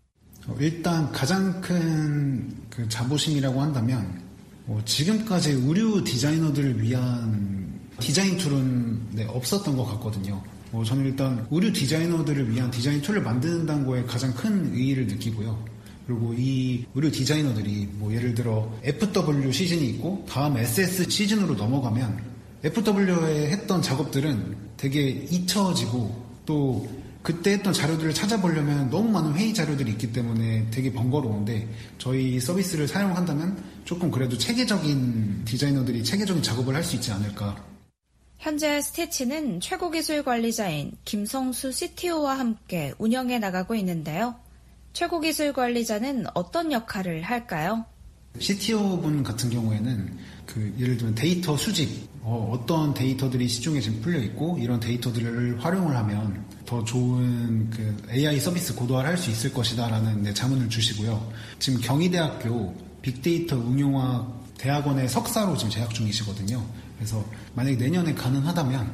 일단 가장 큰 그 자부심이라고 한다면 지금까지 의류 디자이너들을 위한 디자인 툴은 없었던 것 같거든요. 저는 일단 의류 디자이너들을 위한 디자인 툴을 만든다는 거에 가장 큰 의의를 느끼고요. 그리고 이 의류 디자이너들이 예를 들어 FW 시즌이 있고 다음 SS 시즌으로 넘어가면 FW에 했던 작업들은 되게 잊혀지고 또 그때 했던 자료들을 찾아보려면 너무 많은 회의 자료들이 있기 때문에 되게 번거로운데 저희 서비스를 사용한다면 조금 그래도 체계적인 디자이너들이 체계적인 작업을 할 수 있지 않을까. 현재 스티치는 최고 기술 관리자인 김성수 CTO와 함께 운영해 나가고 있는데요. 최고 기술 관리자는 어떤 역할을 할까요? CTO 분 같은 경우에는 예를 들면 데이터 수집, 어떤 데이터들이 시중에 지금 풀려 있고 이런 데이터들을 활용을 하면 더 좋은 AI 서비스 고도화를 할 수 있을 것이다라는 자문을 주시고요. 지금 경희대학교 빅데이터 응용학 대학원의 석사로 지금 재학 중이시거든요. 그래서 만약에 내년에 가능하다면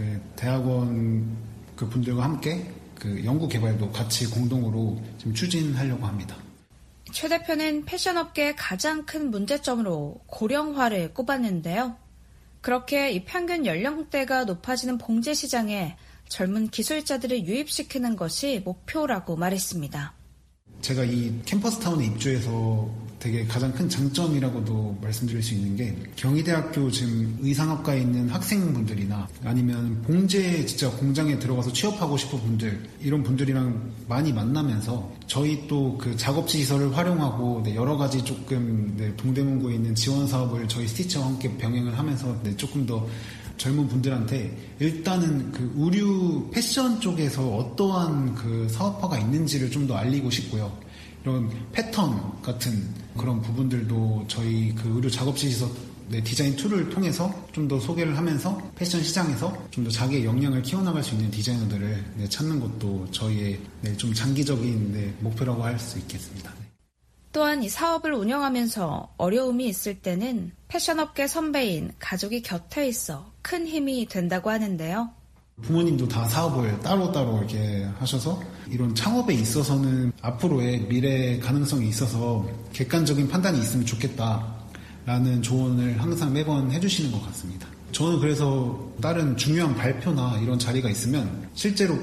대학원 분들과 함께 연구 개발도 같이 공동으로 지금 추진하려고 합니다. 최 대표는 패션업계의 가장 큰 문제점으로 고령화를 꼽았는데요. 그렇게 이 평균 연령대가 높아지는 봉제 시장에 젊은 기술자들을 유입시키는 것이 목표라고 말했습니다. 제가 이 캠퍼스타운에 입주해서 되게 가장 큰 장점이라고도 말씀드릴 수 있는 게 경희대학교 지금 의상학과에 있는 학생분들이나 아니면 봉제 진짜 공장에 들어가서 취업하고 싶은 분들 이런 분들이랑 많이 만나면서 저희 또 작업지 시설을 활용하고 여러 가지 조금 동대문구에 있는 지원 사업을 저희 스티치와 함께 병행을 하면서 조금 더 젊은 분들한테 일단은 의류 패션 쪽에서 어떠한 사업화가 있는지를 좀 더 알리고 싶고요. 이런 패턴 같은 그런 부분들도 저희 의류 작업실 디자인 툴을 통해서 좀 더 소개를 하면서 패션 시장에서 좀 더 자기의 역량을 키워나갈 수 있는 디자이너들을 찾는 것도 저희의 좀 장기적인 목표라고 할 수 있겠습니다. 또한 이 사업을 운영하면서 어려움이 있을 때는 패션업계 선배인 가족이 곁에 있어 큰 힘이 된다고 하는데요. 부모님도 다 사업을 따로따로 이렇게 하셔서 이런 창업에 있어서는 앞으로의 미래 가능성이 있어서 객관적인 판단이 있으면 좋겠다라는 조언을 항상 매번 해주시는 것 같습니다. 저는 그래서 다른 중요한 발표나 이런 자리가 있으면 실제로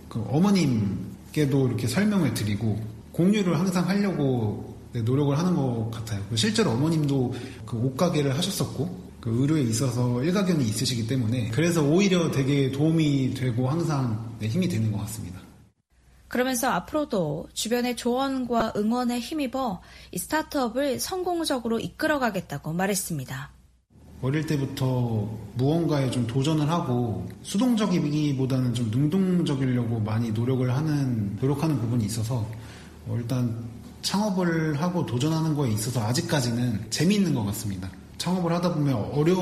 어머님께도 이렇게 설명을 드리고 공유를 항상 하려고 노력을 하는 것 같아요. 실제로 어머님도 옷가게를 하셨었고 의료에 있어서 일가견이 있으시기 때문에 그래서 오히려 되게 도움이 되고 항상 힘이 되는 것 같습니다. 그러면서 앞으로도 주변의 조언과 응원에 힘입어 이 스타트업을 성공적으로 이끌어가겠다고 말했습니다. 어릴 때부터 무언가에 좀 도전을 하고 수동적이기보다는 좀 능동적이려고 많이 노력하는 부분이 있어서 일단 창업을 하고 도전하는 거에 있어서 아직까지는 재미있는 것 같습니다. 창업을 하다 보면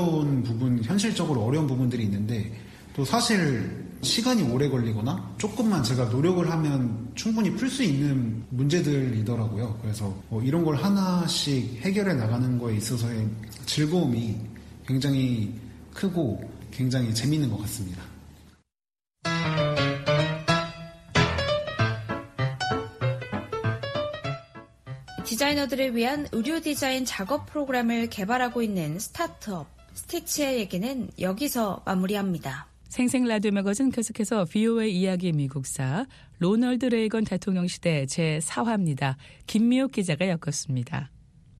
현실적으로 어려운 부분들이 있는데 또 사실 시간이 오래 걸리거나 조금만 제가 노력을 하면 충분히 풀 수 있는 문제들이더라고요. 그래서 이런 걸 하나씩 해결해 나가는 거에 있어서의 즐거움이 굉장히 크고 굉장히 재미있는 것 같습니다. 디자이너들을 위한 의류 디자인 작업 프로그램을 개발하고 있는 스타트업 스티치의 얘기는 여기서 마무리합니다. 생생 라디오 매거진 계속해서 VOA 이야기 미국사 로널드 레이건 대통령 시대 제4화입니다. 김미옥 기자가 엮었습니다.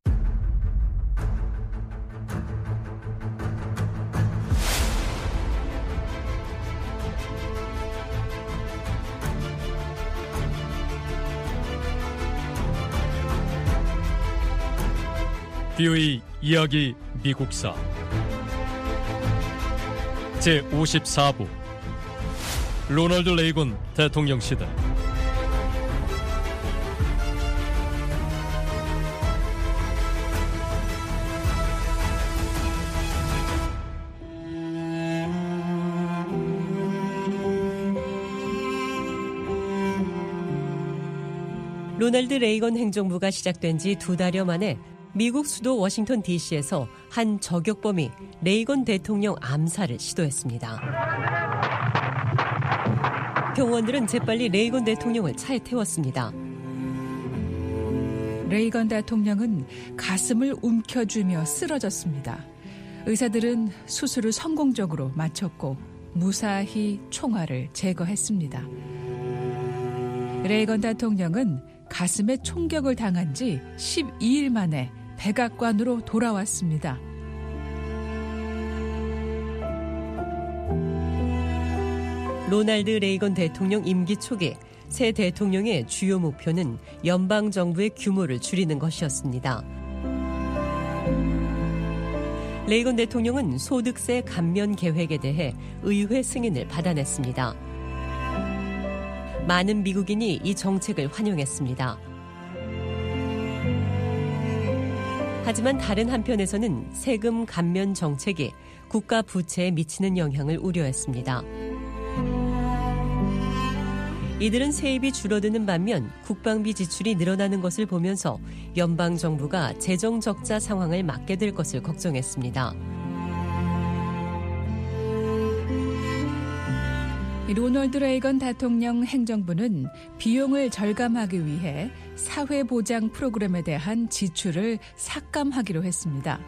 VOA 이야기 미국사 제54부 로널드 레이건 대통령 시대. 로널드 레이건 행정부가 시작된 지 2달여 만에 미국 수도 워싱턴 DC에서 한 저격범이 레이건 대통령 암살을 시도했습니다. 경호원들은 재빨리 레이건 대통령을 차에 태웠습니다. 레이건 대통령은 가슴을 움켜쥐며 쓰러졌습니다. 의사들은 수술을 성공적으로 마쳤고 무사히 총알을 제거했습니다. 레이건 대통령은 가슴에 총격을 당한 지 12일 만에 백악관으로 돌아왔습니다. 로널드 레이건 대통령 임기 초기 새 대통령의 주요 목표는 연방정부의 규모를 줄이는 것이었습니다. 레이건 대통령은 소득세 감면 계획에 대해 의회 승인을 받아냈습니다. 많은 미국인이 이 정책을 환영했습니다. 하지만 다른 한편에서는 세금 감면 정책이 국가 부채에 미치는 영향을 우려했습니다. 이들은 세입이 줄어드는 반면 국방비 지출이 늘어나는 것을 보면서 연방정부가 재정 적자 상황을 맞게 될 것을 걱정했습니다. 로널드 레이건 대통령 행정부는 비용을 절감하기 위해 사회보장 프로그램에 대한 지출을 삭감하기로 했습니다.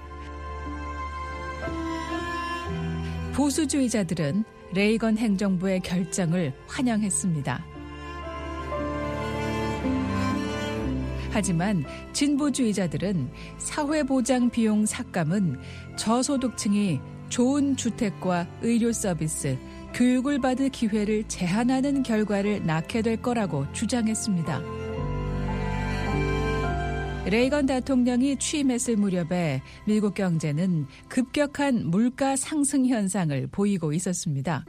보수주의자들은 레이건 행정부의 결정을 환영했습니다. 하지만 진보주의자들은 사회보장 비용 삭감은 저소득층이 좋은 주택과 의료 서비스, 교육을 받을 기회를 제한하는 결과를 낳게 될 거라고 주장했습니다. 레이건 대통령이 취임했을 무렵에 미국 경제는 급격한 물가 상승 현상을 보이고 있었습니다.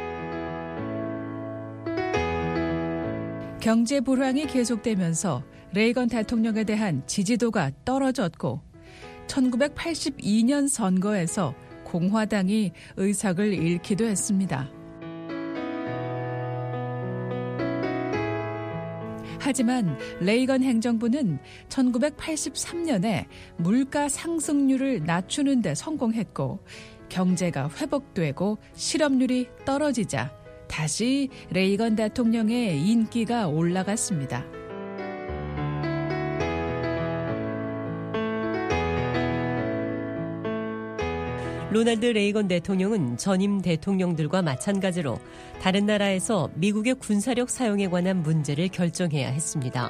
경제 불황이 계속되면서 레이건 대통령에 대한 지지도가 떨어졌고 1982년 선거에서 공화당이 의석을 잃기도 했습니다. 하지만 레이건 행정부는 1983년에 물가 상승률을 낮추는 데 성공했고 경제가 회복되고 실업률이 떨어지자 다시 레이건 대통령의 인기가 올라갔습니다. 로널드 레이건 대통령은 전임 대통령들과 마찬가지로 다른 나라에서 미국의 군사력 사용에 관한 문제를 결정해야 했습니다.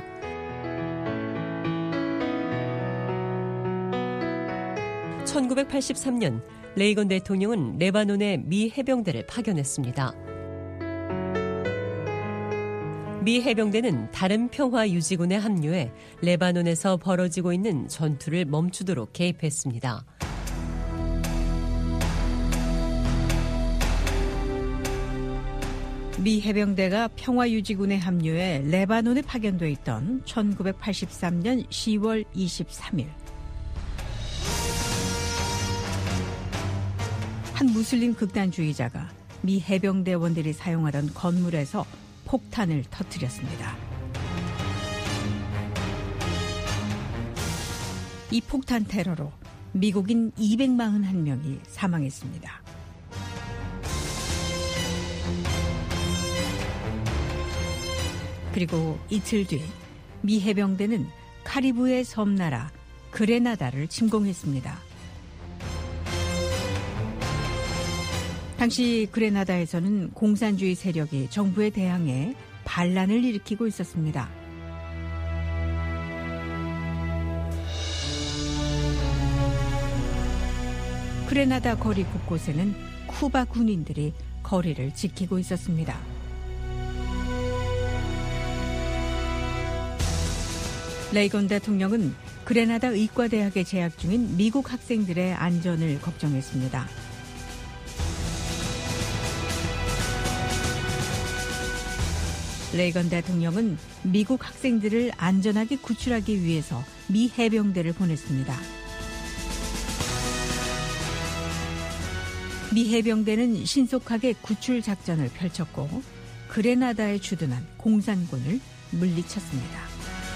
(1983년) 레이건 대통령은 레바논에 미 해병대를 파견했습니다. 미 해병대는 다른 평화유지군에 합류해 레바논에서 벌어지고 있는 전투를 멈추도록 개입했습니다. 미 해병대가 평화유지군에 합류해 레바논에 파견돼 있던 1983년 10월 23일. 한 무슬림 극단주의자가 미 해병대원들이 사용하던 건물에서 폭탄을 터뜨렸습니다. 이 폭탄 테러로 미국인 241명이 사망했습니다. 그리고 이틀 뒤 미 해병대는 카리브해 섬나라 그레나다를 침공했습니다. 당시 그레나다에서는 공산주의 세력이 정부에 대항해 반란을 일으키고 있었습니다. 그레나다 거리 곳곳에는 쿠바 군인들이 거리를 지키고 있었습니다. 레이건 대통령은 그레나다 의과대학에 재학 중인 미국 학생들의 안전을 걱정했습니다. 레이건 대통령은 미국 학생들을 안전하게 구출하기 위해서 미 해병대를 보냈습니다. 미 해병대는 신속하게 구출 작전을 펼쳤고 그레나다에 주둔한 공산군을 물리쳤습니다.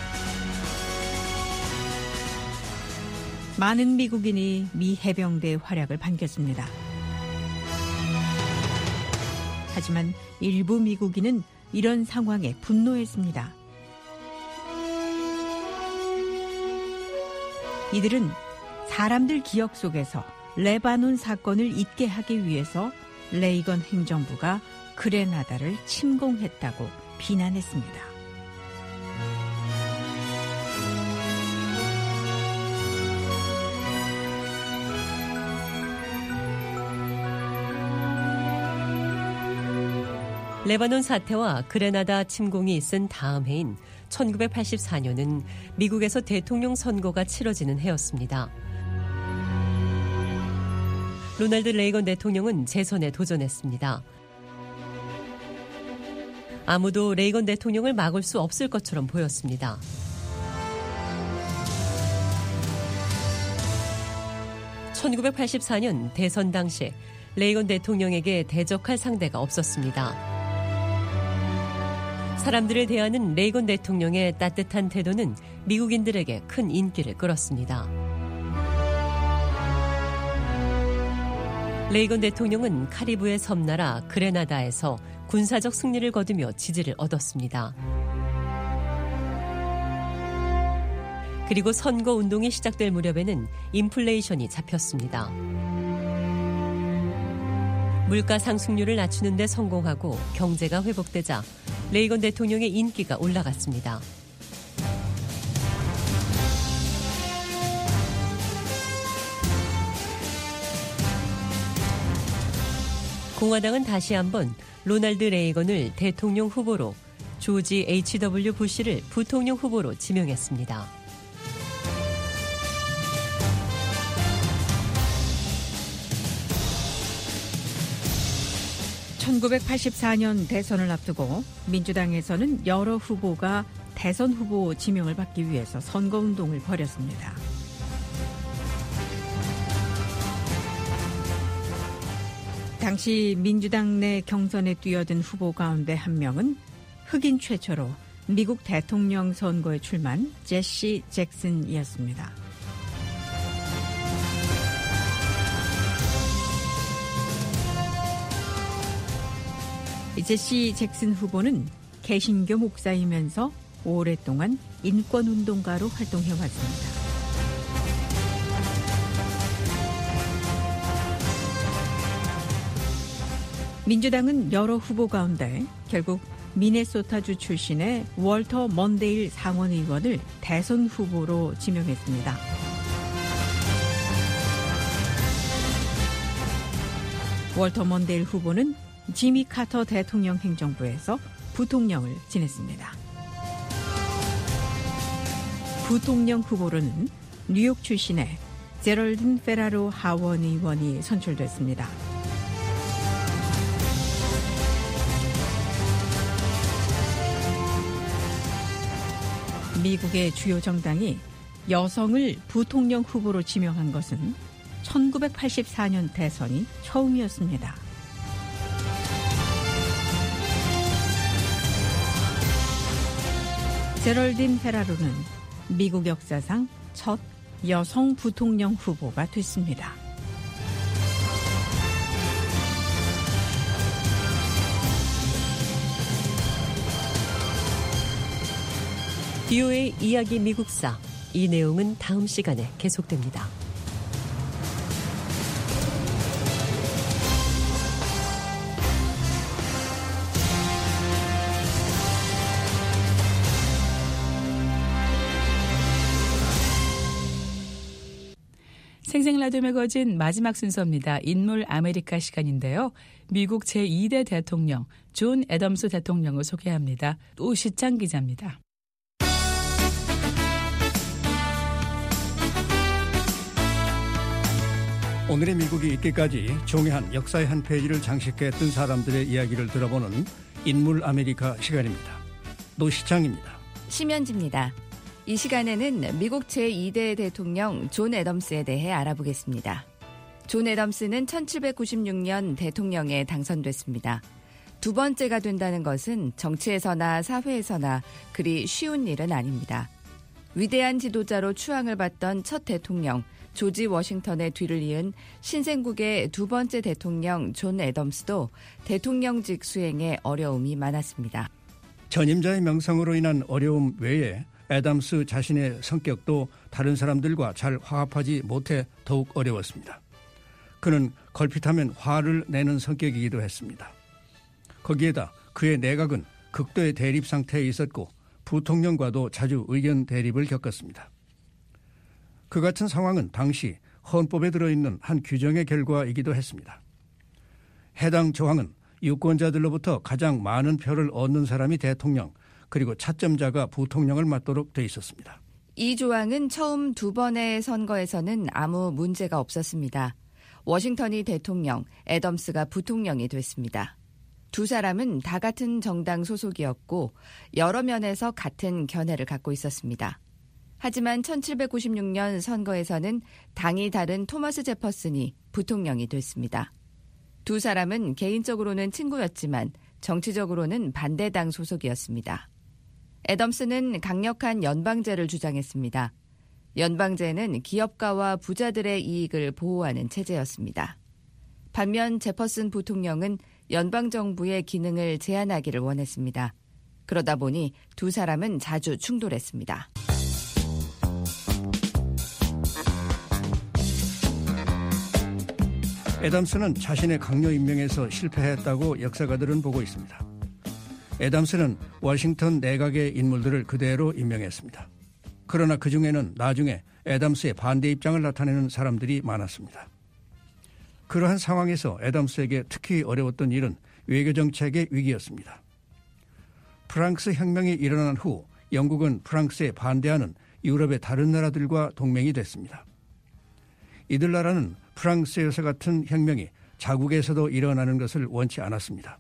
많은 미국인이 미 해병대의 활약을 반겼습니다. 하지만 일부 미국인은 이런 상황에 분노했습니다. 이들은 사람들 기억 속에서 레바논 사건을 잊게 하기 위해서 레이건 행정부가 그레나다를 침공했다고 비난했습니다. 레바논 사태와 그레나다 침공이 있은 다음 해인 1984년은 미국에서 대통령 선거가 치러지는 해였습니다. 로널드 레이건 대통령은 재선에 도전했습니다. 아무도 레이건 대통령을 막을 수 없을 것처럼 보였습니다. (1984년) 대선 당시 레이건 대통령에게 대적할 상대가 없었습니다. 사람들을 대하는 레이건 대통령의 따뜻한 태도는 미국인들에게 큰 인기를 끌었습니다. 레이건 대통령은 카리브해 섬나라 그레나다에서 군사적 승리를 거두며 지지를 얻었습니다. 그리고 선거운동이 시작될 무렵에는 인플레이션이 잡혔습니다. 물가 상승률을 낮추는 데 성공하고 경제가 회복되자 레이건 대통령의 인기가 올라갔습니다. 공화당은 다시 한번 로널드 레이건을 대통령 후보로, 조지 H.W. 부시를 부통령 후보로 지명했습니다. (1984년) 대선을 앞두고 민주당에서는 여러 후보가 대선 후보 지명을 받기 위해서 선거운동을 벌였습니다. 당시 민주당 내 경선에 뛰어든 후보 가운데 한 명은 흑인 최초로 미국 대통령 선거에 출마한 제시 잭슨이었습니다. 제시 잭슨 후보는 개신교 목사이면서 오랫동안 인권운동가로 활동해왔습니다. 민주당은 여러 후보 가운데 결국 미네소타주 출신의 월터 먼데일 상원의원을 대선 후보로 지명했습니다. 월터 먼데일 후보는 지미 카터 대통령 행정부에서 부통령을 지냈습니다. 부통령 후보로는 뉴욕 출신의 제럴딘 페라로 하원 의원이 선출됐습니다. 미국의 주요 정당이 여성을 부통령 후보로 지명한 것은 1984년 대선이 처음이었습니다. 제럴딘 페라로는 미국 역사상 첫 여성 부통령 후보가 됐습니다. VOA 이야기 미국사. 이 내용은 다음 시간에 계속됩니다. 생생라디오 매거진 마지막 순서입니다. 인물 아메리카 시간인데요. 미국 제2대 대통령 존 애덤스 대통령을 소개합니다. 오시창 기자입니다. 오늘의 미국이 있기까지 종이한 역사의 한 페이지를 장식했던 사람들의 이야기를 들어보는 인물 아메리카 시간입니다. 노시창입니다. 심연지입니다. 이 시간에는 미국 제2대 대통령 존 애덤스에 대해 알아보겠습니다. 존 애덤스는 1796년 대통령에 당선됐습니다. 두 번째가 된다는 것은 정치에서나 사회에서나 그리 쉬운 일은 아닙니다. 위대한 지도자로 추앙을 받던 첫 대통령 조지 워싱턴의 뒤를 이은 신생국의 두 번째 대통령 존 애덤스도 대통령직 수행에 어려움이 많았습니다. 전임자의 명성으로 인한 어려움 외에 애덤스 자신의 성격도 다른 사람들과 잘 화합하지 못해 더욱 어려웠습니다. 그는 걸핏하면 화를 내는 성격이기도 했습니다. 거기에다 그의 내각은 극도의 대립 상태에 있었고 부통령과도 자주 의견 대립을 겪었습니다. 그 같은 상황은 당시 헌법에 들어있는 한 규정의 결과이기도 했습니다. 해당 조항은 유권자들로부터 가장 많은 표를 얻는 사람이 대통령, 그리고 차점자가 부통령을 맡도록 돼 있었습니다. 이 조항은 처음 두 번의 선거에서는 아무 문제가 없었습니다. 워싱턴이 대통령, 애덤스가 부통령이 됐습니다. 두 사람은 다 같은 정당 소속이었고 여러 면에서 같은 견해를 갖고 있었습니다. 하지만 1796년 선거에서는 당이 다른 토마스 제퍼슨이 부통령이 됐습니다. 두 사람은 개인적으로는 친구였지만 정치적으로는 반대당 소속이었습니다. 애덤스는 강력한 연방제를 주장했습니다. 연방제는 기업가와 부자들의 이익을 보호하는 체제였습니다. 반면 제퍼슨 부통령은 연방정부의 기능을 제한하기를 원했습니다. 그러다 보니 두 사람은 자주 충돌했습니다. 애덤스는 자신의 강요 임명에서 실패했다고 역사가들은 보고 있습니다. 애덤스는 워싱턴 내각의 인물들을 그대로 임명했습니다. 그러나 그중에는 나중에 애덤스의 반대 입장을 나타내는 사람들이 많았습니다. 그러한 상황에서 애덤스에게 특히 어려웠던 일은 외교정책의 위기였습니다. 프랑스 혁명이 일어난 후 영국은 프랑스에 반대하는 유럽의 다른 나라들과 동맹이 됐습니다. 이들 나라는 프랑스에서 같은 혁명이 자국에서도 일어나는 것을 원치 않았습니다.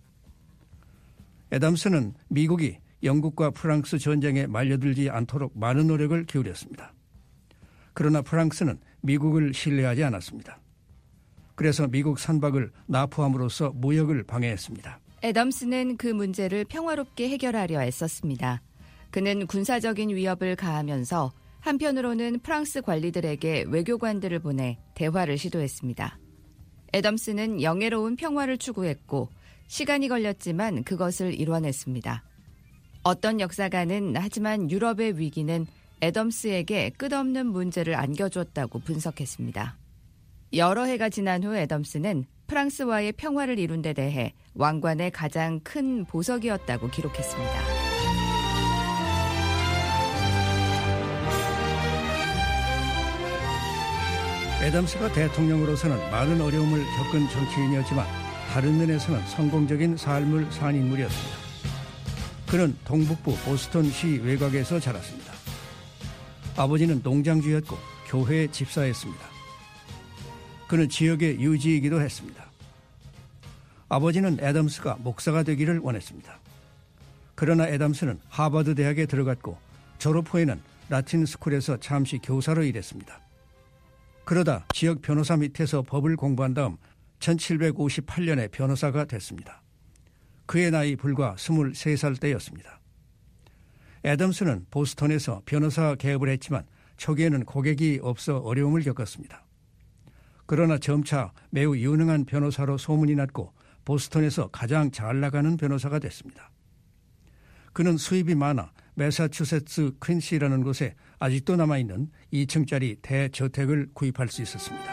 애덤스는 미국이 영국과 프랑스 전쟁에 말려들지 않도록 많은 노력을 기울였습니다. 그러나 프랑스는 미국을 신뢰하지 않았습니다. 그래서 미국 선박을 납포함으로써 무역을 방해했습니다. 애덤스는 그 문제를 평화롭게 해결하려 애썼습니다. 그는 군사적인 위협을 가하면서 한편으로는 프랑스 관리들에게 외교관들을 보내 대화를 시도했습니다. 애덤스는 영예로운 평화를 추구했고 시간이 걸렸지만 그것을 이뤄냈습니다. 어떤 역사가는 하지만 유럽의 위기는 애덤스에게 끝없는 문제를 안겨주었다고 분석했습니다. 여러 해가 지난 후 애덤스는 프랑스와의 평화를 이룬 데 대해 왕관의 가장 큰 보석이었다고 기록했습니다. 애덤스가 대통령으로서는 많은 어려움을 겪은 정치인이었지만 다른 면에서는 성공적인 삶을 산 인물이었습니다. 그는 동북부 보스턴시 외곽에서 자랐습니다. 아버지는 농장주였고 교회 집사였습니다. 그는 지역의 유지이기도 했습니다. 아버지는 애덤스가 목사가 되기를 원했습니다. 그러나 애덤스는 하버드 대학에 들어갔고 졸업 후에는 라틴 스쿨에서 잠시 교사로 일했습니다. 그러다 지역 변호사 밑에서 법을 공부한 다음 1758년에 변호사가 됐습니다. 그의 나이 불과 23살 때였습니다. 애덤스는 보스턴에서 변호사 개업을 했지만 초기에는 고객이 없어 어려움을 겪었습니다. 그러나 점차 매우 유능한 변호사로 소문이 났고 보스턴에서 가장 잘 나가는 변호사가 됐습니다. 그는 수입이 많아 매사추세츠 퀸시라는 곳에 아직도 남아있는 2층짜리 대저택을 구입할 수 있었습니다.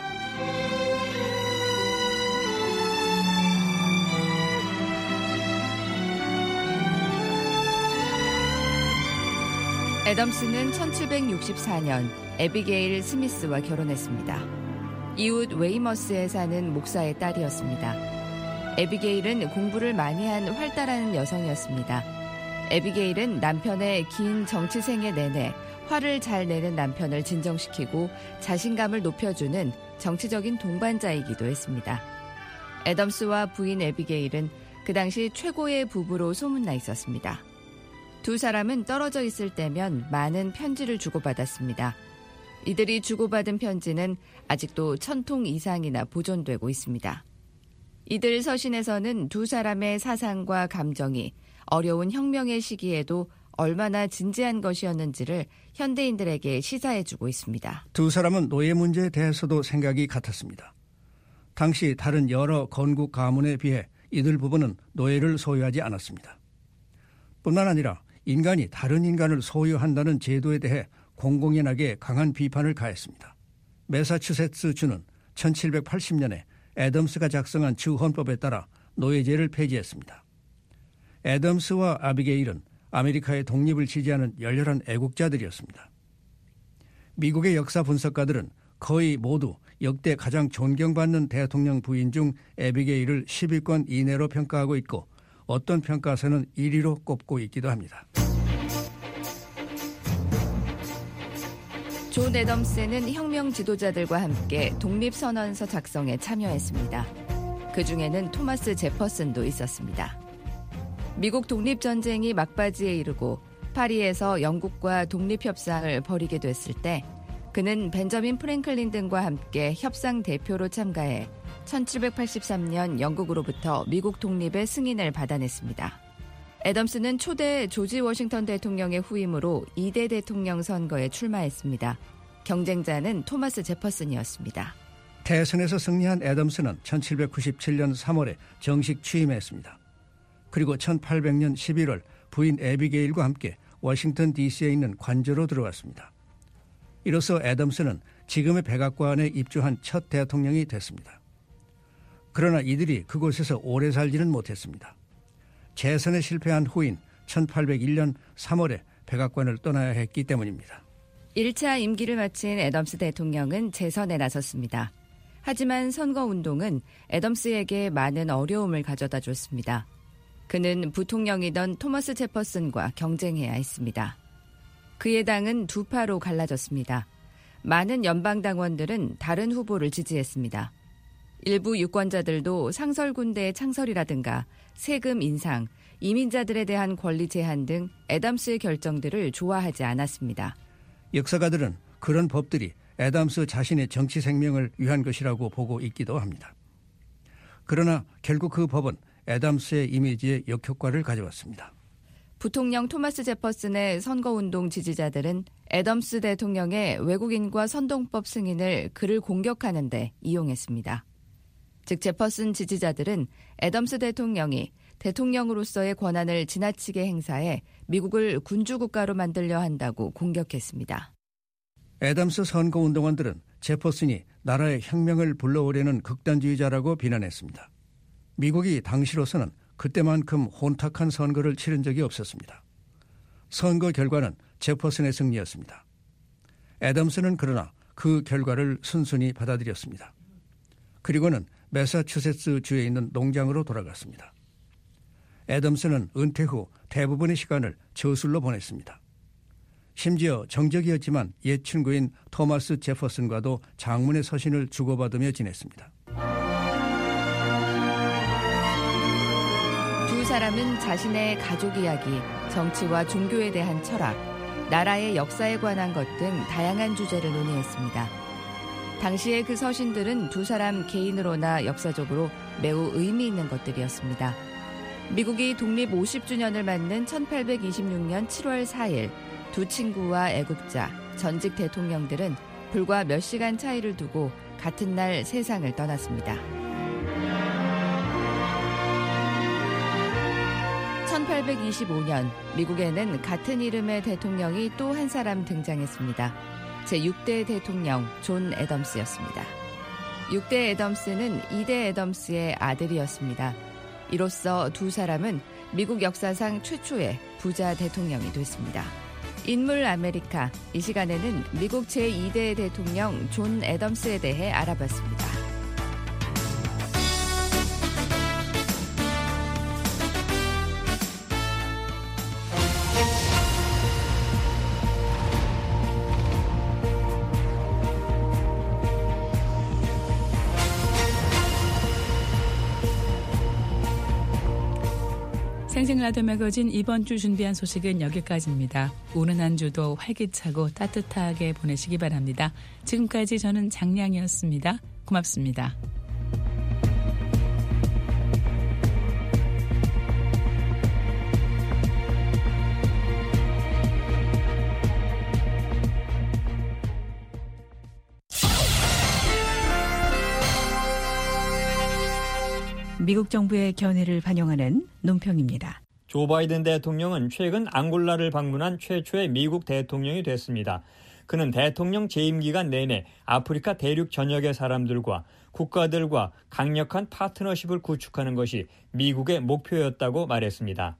애덤스는 1764년 에비게일 스미스와 결혼했습니다. 이웃 웨이머스에 사는 목사의 딸이었습니다. 에비게일은 공부를 많이 한 활달한 여성이었습니다. 에비게일은 남편의 긴 정치 생애 내내 화를 잘 내는 남편을 진정시키고 자신감을 높여주는 정치적인 동반자이기도 했습니다. 애덤스와 부인 에비게일은 그 당시 최고의 부부로 소문나 있었습니다. 두 사람은 떨어져 있을 때면 많은 편지를 주고받았습니다. 이들이 주고받은 편지는 아직도 1000통 이상이나 보존되고 있습니다. 이들 서신에서는 두 사람의 사상과 감정이 어려운 혁명의 시기에도 얼마나 진지한 것이었는지를 현대인들에게 시사해주고 있습니다. 두 사람은 노예 문제에 대해서도 생각이 같았습니다. 당시 다른 여러 건국 가문에 비해 이들 부부는 노예를 소유하지 않았습니다. 뿐만 아니라 인간이 다른 인간을 소유한다는 제도에 대해 공공연하게 강한 비판을 가했습니다. 매사추세츠 주는 1780년에 애덤스가 작성한 주 헌법에 따라 노예제를 폐지했습니다. 애덤스와 아비게일은 아메리카의 독립을 지지하는 열렬한 애국자들이었습니다. 미국의 역사 분석가들은 거의 모두 역대 가장 존경받는 대통령 부인 중 애비게일을 10위권 이내로 평가하고 있고 어떤 평가서는 1위로 꼽고 있기도 합니다. 존 애덤스는 혁명 지도자들과 함께 독립선언서 작성에 참여했습니다. 그중에는 토마스 제퍼슨도 있었습니다. 미국 독립전쟁이 막바지에 이르고 파리에서 영국과 독립협상을 벌이게 됐을 때 그는 벤저민 프랭클린 등과 함께 협상 대표로 참가해 1783년 영국으로부터 미국 독립의 승인을 받아냈습니다. 애덤스는 초대 조지 워싱턴 대통령의 후임으로 2대 대통령 선거에 출마했습니다. 경쟁자는 토마스 제퍼슨이었습니다. 대선에서 승리한 애덤스는 1797년 3월에 정식 취임했습니다. 그리고 1800년 11월 부인 에비게일과 함께 워싱턴 DC에 있는 관저로 들어왔습니다. 이로써 애덤스는 지금의 백악관에 입주한 첫 대통령이 됐습니다. 그러나 이들이 그곳에서 오래 살지는 못했습니다. 재선에 실패한 후인 1801년 3월에 백악관을 떠나야 했기 때문입니다. 1차 임기를 마친 애덤스 대통령은 재선에 나섰습니다. 하지만 선거운동은 애덤스에게 많은 어려움을 가져다 줬습니다. 그는 부통령이던 토마스 제퍼슨과 경쟁해야 했습니다. 그의 당은 두 파로 갈라졌습니다. 많은 연방당원들은 다른 후보를 지지했습니다. 일부 유권자들도 상설군대의 창설이라든가 세금 인상, 이민자들에 대한 권리 제한 등 애덤스의 결정들을 좋아하지 않았습니다. 역사가들은 그런 법들이 애덤스 자신의 정치 생명을 위한 것이라고 보고 있기도 합니다. 그러나 결국 그 법은 애덤스의 이미지에 역효과를 가져왔습니다. 부통령 토마스 제퍼슨의 선거운동 지지자들은 애덤스 대통령의 외국인과 선동법 승인을 그를 공격하는 데 이용했습니다. 즉 제퍼슨 지지자들은 애덤스 대통령이 대통령으로서의 권한을 지나치게 행사해 미국을 군주국가로 만들려 한다고 공격했습니다. 애덤스 선거운동원들은 제퍼슨이 나라의 혁명을 불러오려는 극단주의자라고 비난했습니다. 미국이 당시로서는 그때만큼 혼탁한 선거를 치른 적이 없었습니다. 선거 결과는 제퍼슨의 승리였습니다. 애덤스는 그러나 그 결과를 순순히 받아들였습니다. 그리고는 매사추세츠 주에 있는 농장으로 돌아갔습니다. 애덤스는 은퇴 후 대부분의 시간을 저술로 보냈습니다. 심지어 정적이었지만 옛 친구인 토마스 제퍼슨과도 장문의 서신을 주고받으며 지냈습니다. 두 사람은 자신의 가족 이야기, 정치와 종교에 대한 철학, 나라의 역사에 관한 것 등 다양한 주제를 논의했습니다. 당시의 그 서신들은 두 사람 개인으로나 역사적으로 매우 의미 있는 것들이었습니다. 미국이 독립 50주년을 맞는 1826년 7월 4일 두 친구와 애국자, 전직 대통령들은 불과 몇 시간 차이를 두고 같은 날 세상을 떠났습니다. 1825년 미국에는 같은 이름의 대통령이 또 한 사람 등장했습니다. 제6대 대통령 존 애덤스였습니다. 6대 애덤스는 2대 애덤스의 아들이었습니다. 이로써 두 사람은 미국 역사상 최초의 부자 대통령이 됐습니다. 인물 아메리카, 이 시간에는 미국 제2대 대통령 존 애덤스에 대해 알아봤습니다. 생생라디오 매거진 이번 주 준비한 소식은 여기까지입니다. 오는 한 주도 활기차고 따뜻하게 보내시기 바랍니다. 지금까지 저는 장량이었습니다. 고맙습니다. 미국 정부의 견해를 반영하는 논평입니다. 조 바이든 대통령은 최근 앙골라를 방문한 최초의 미국 대통령이 됐습니다. 그는 대통령 재임 기간 내내 아프리카 대륙 전역의 사람들과 국가들과 강력한 파트너십을 구축하는 것이 미국의 목표였다고 말했습니다.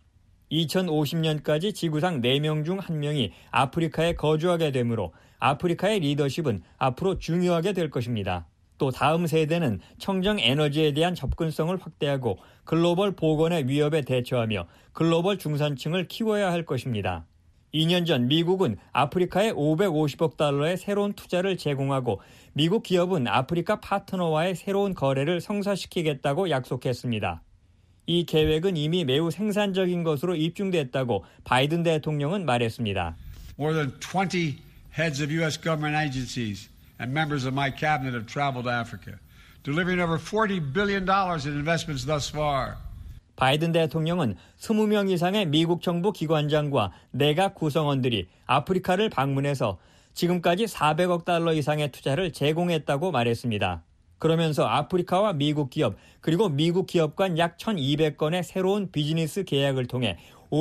2050년까지 지구상 4명 중 1명이 아프리카에 거주하게 되므로 아프리카의 리더십은 앞으로 중요하게 될 것입니다. 또 다음 세대는 청정 에너지에 대한 접근성을 확대하고 글로벌 보건의 위협에 대처하며 글로벌 중산층을 키워야 할 것입니다. 2년 전 미국은 아프리카에 550억 달러의 새로운 투자를 제공하고 미국 기업은 아프리카 파트너와의 새로운 거래를 성사시키겠다고 약속했습니다. 이 계획은 이미 매우 생산적인 것으로 입증됐다고 바이든 대통령은 말했습니다. More than 20 heads of U.S. government agencies and members of my cabinet have traveled to Africa, delivering over $40 billion in investments thus far. 바이든 대통령은 20명 이상의 미국 정부 기관장과 내각 구성원들이 아프리카를 방문해서 지금까지 400억 달러 이상의 투자를 제공했다고 말했습니다. 그러면서 아프리카와 미국 기업 그리고 미국 기업 간 약 1,200건의 새로운 비즈니스 계약을 통해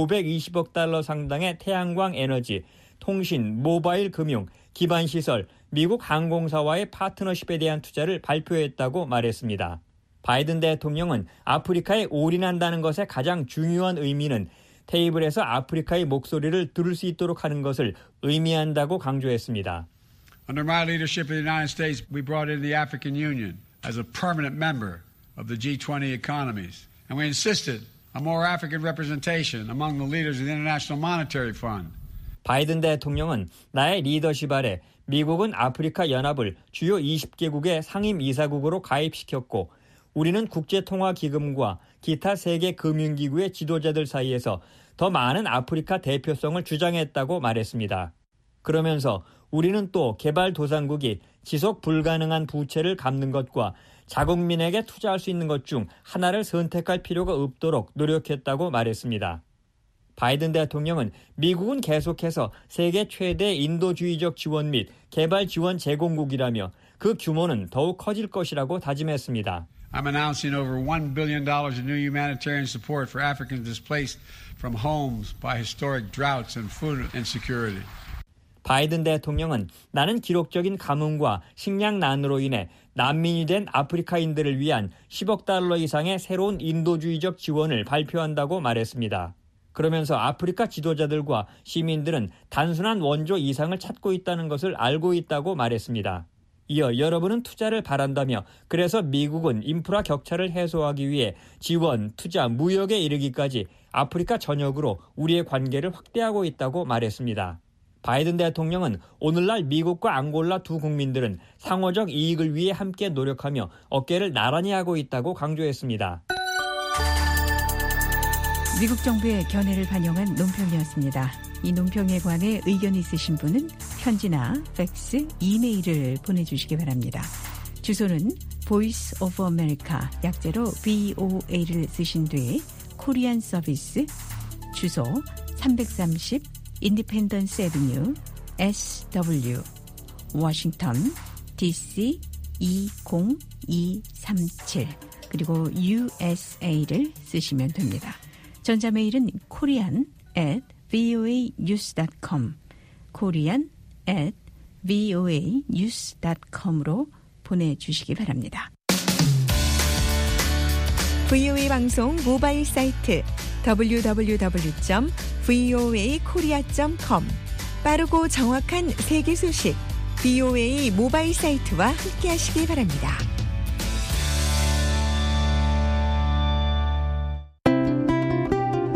520억 달러 상당의 태양광 에너지, 통신, 모바일 금융, 기반시설, 미국 항공사와의 파트너십에 대한 투자를 발표했다고 말했습니다. 바이든 대통령은 아프리카에 올인한다는 것의 가장 중요한 의미는 테이블에서 아프리카의 목소리를 들을 수 있도록 하는 것을 의미한다고 강조했습니다. Under my leadership of the United States, we brought in the African Union as a permanent member of the G20 economies, and we insisted on more African representation among the leaders of the International Monetary Fund. 바이든 대통령은 나의 리더십 아래 미국은 아프리카 연합을 주요 20개국의 상임 이사국으로 가입시켰고 우리는 국제통화기금과 기타 세계 금융기구의 지도자들 사이에서 더 많은 아프리카 대표성을 주장했다고 말했습니다. 그러면서 우리는 또 개발도상국이 지속 불가능한 부채를 갚는 것과 자국민에게 투자할 수 있는 것 중 하나를 선택할 필요가 없도록 노력했다고 말했습니다. 바이든 대통령은 미국은 계속해서 세계 최대 인도주의적 지원 및 개발 지원 제공국이라며 그 규모는 더욱 커질 것이라고 다짐했습니다. I'm announcing over $1 billion in new humanitarian support for Africans displaced from homes by historic droughts and food insecurity. 바이든 대통령은 나는 기록적인 가뭄과 식량난으로 인해 난민이 된 아프리카인들을 위한 10억 달러 이상의 새로운 인도주의적 지원을 발표한다고 말했습니다. 그러면서 아프리카 지도자들과 시민들은 단순한 원조 이상을 찾고 있다는 것을 알고 있다고 말했습니다. 이어 여러분은 투자를 바란다며 그래서 미국은 인프라 격차를 해소하기 위해 지원, 투자, 무역에 이르기까지 아프리카 전역으로 우리의 관계를 확대하고 있다고 말했습니다. 바이든 대통령은 오늘날 미국과 앙골라 두 국민들은 상호적 이익을 위해 함께 노력하며 어깨를 나란히 하고 있다고 강조했습니다. 미국 정부의 견해를 반영한 논평이었습니다. 이 논평에 관해 의견이 있으신 분은 편지나 팩스, 이메일을 보내주시기 바랍니다. 주소는 Voice of America, 약제로 VOA를 쓰신 뒤에 코리안 서비스, 주소 330 인디펜던스 애비뉴 SW, 워싱턴 DC 20237, 그리고 USA를 쓰시면 됩니다. 전자메일은 korean@voanews.com, korean@voanews.com으로 보내주시기 바랍니다. VOA 방송 모바일 사이트 www.voakorea.com, 빠르고 정확한 세계 소식 VOA 모바일 사이트와 함께하시기 바랍니다.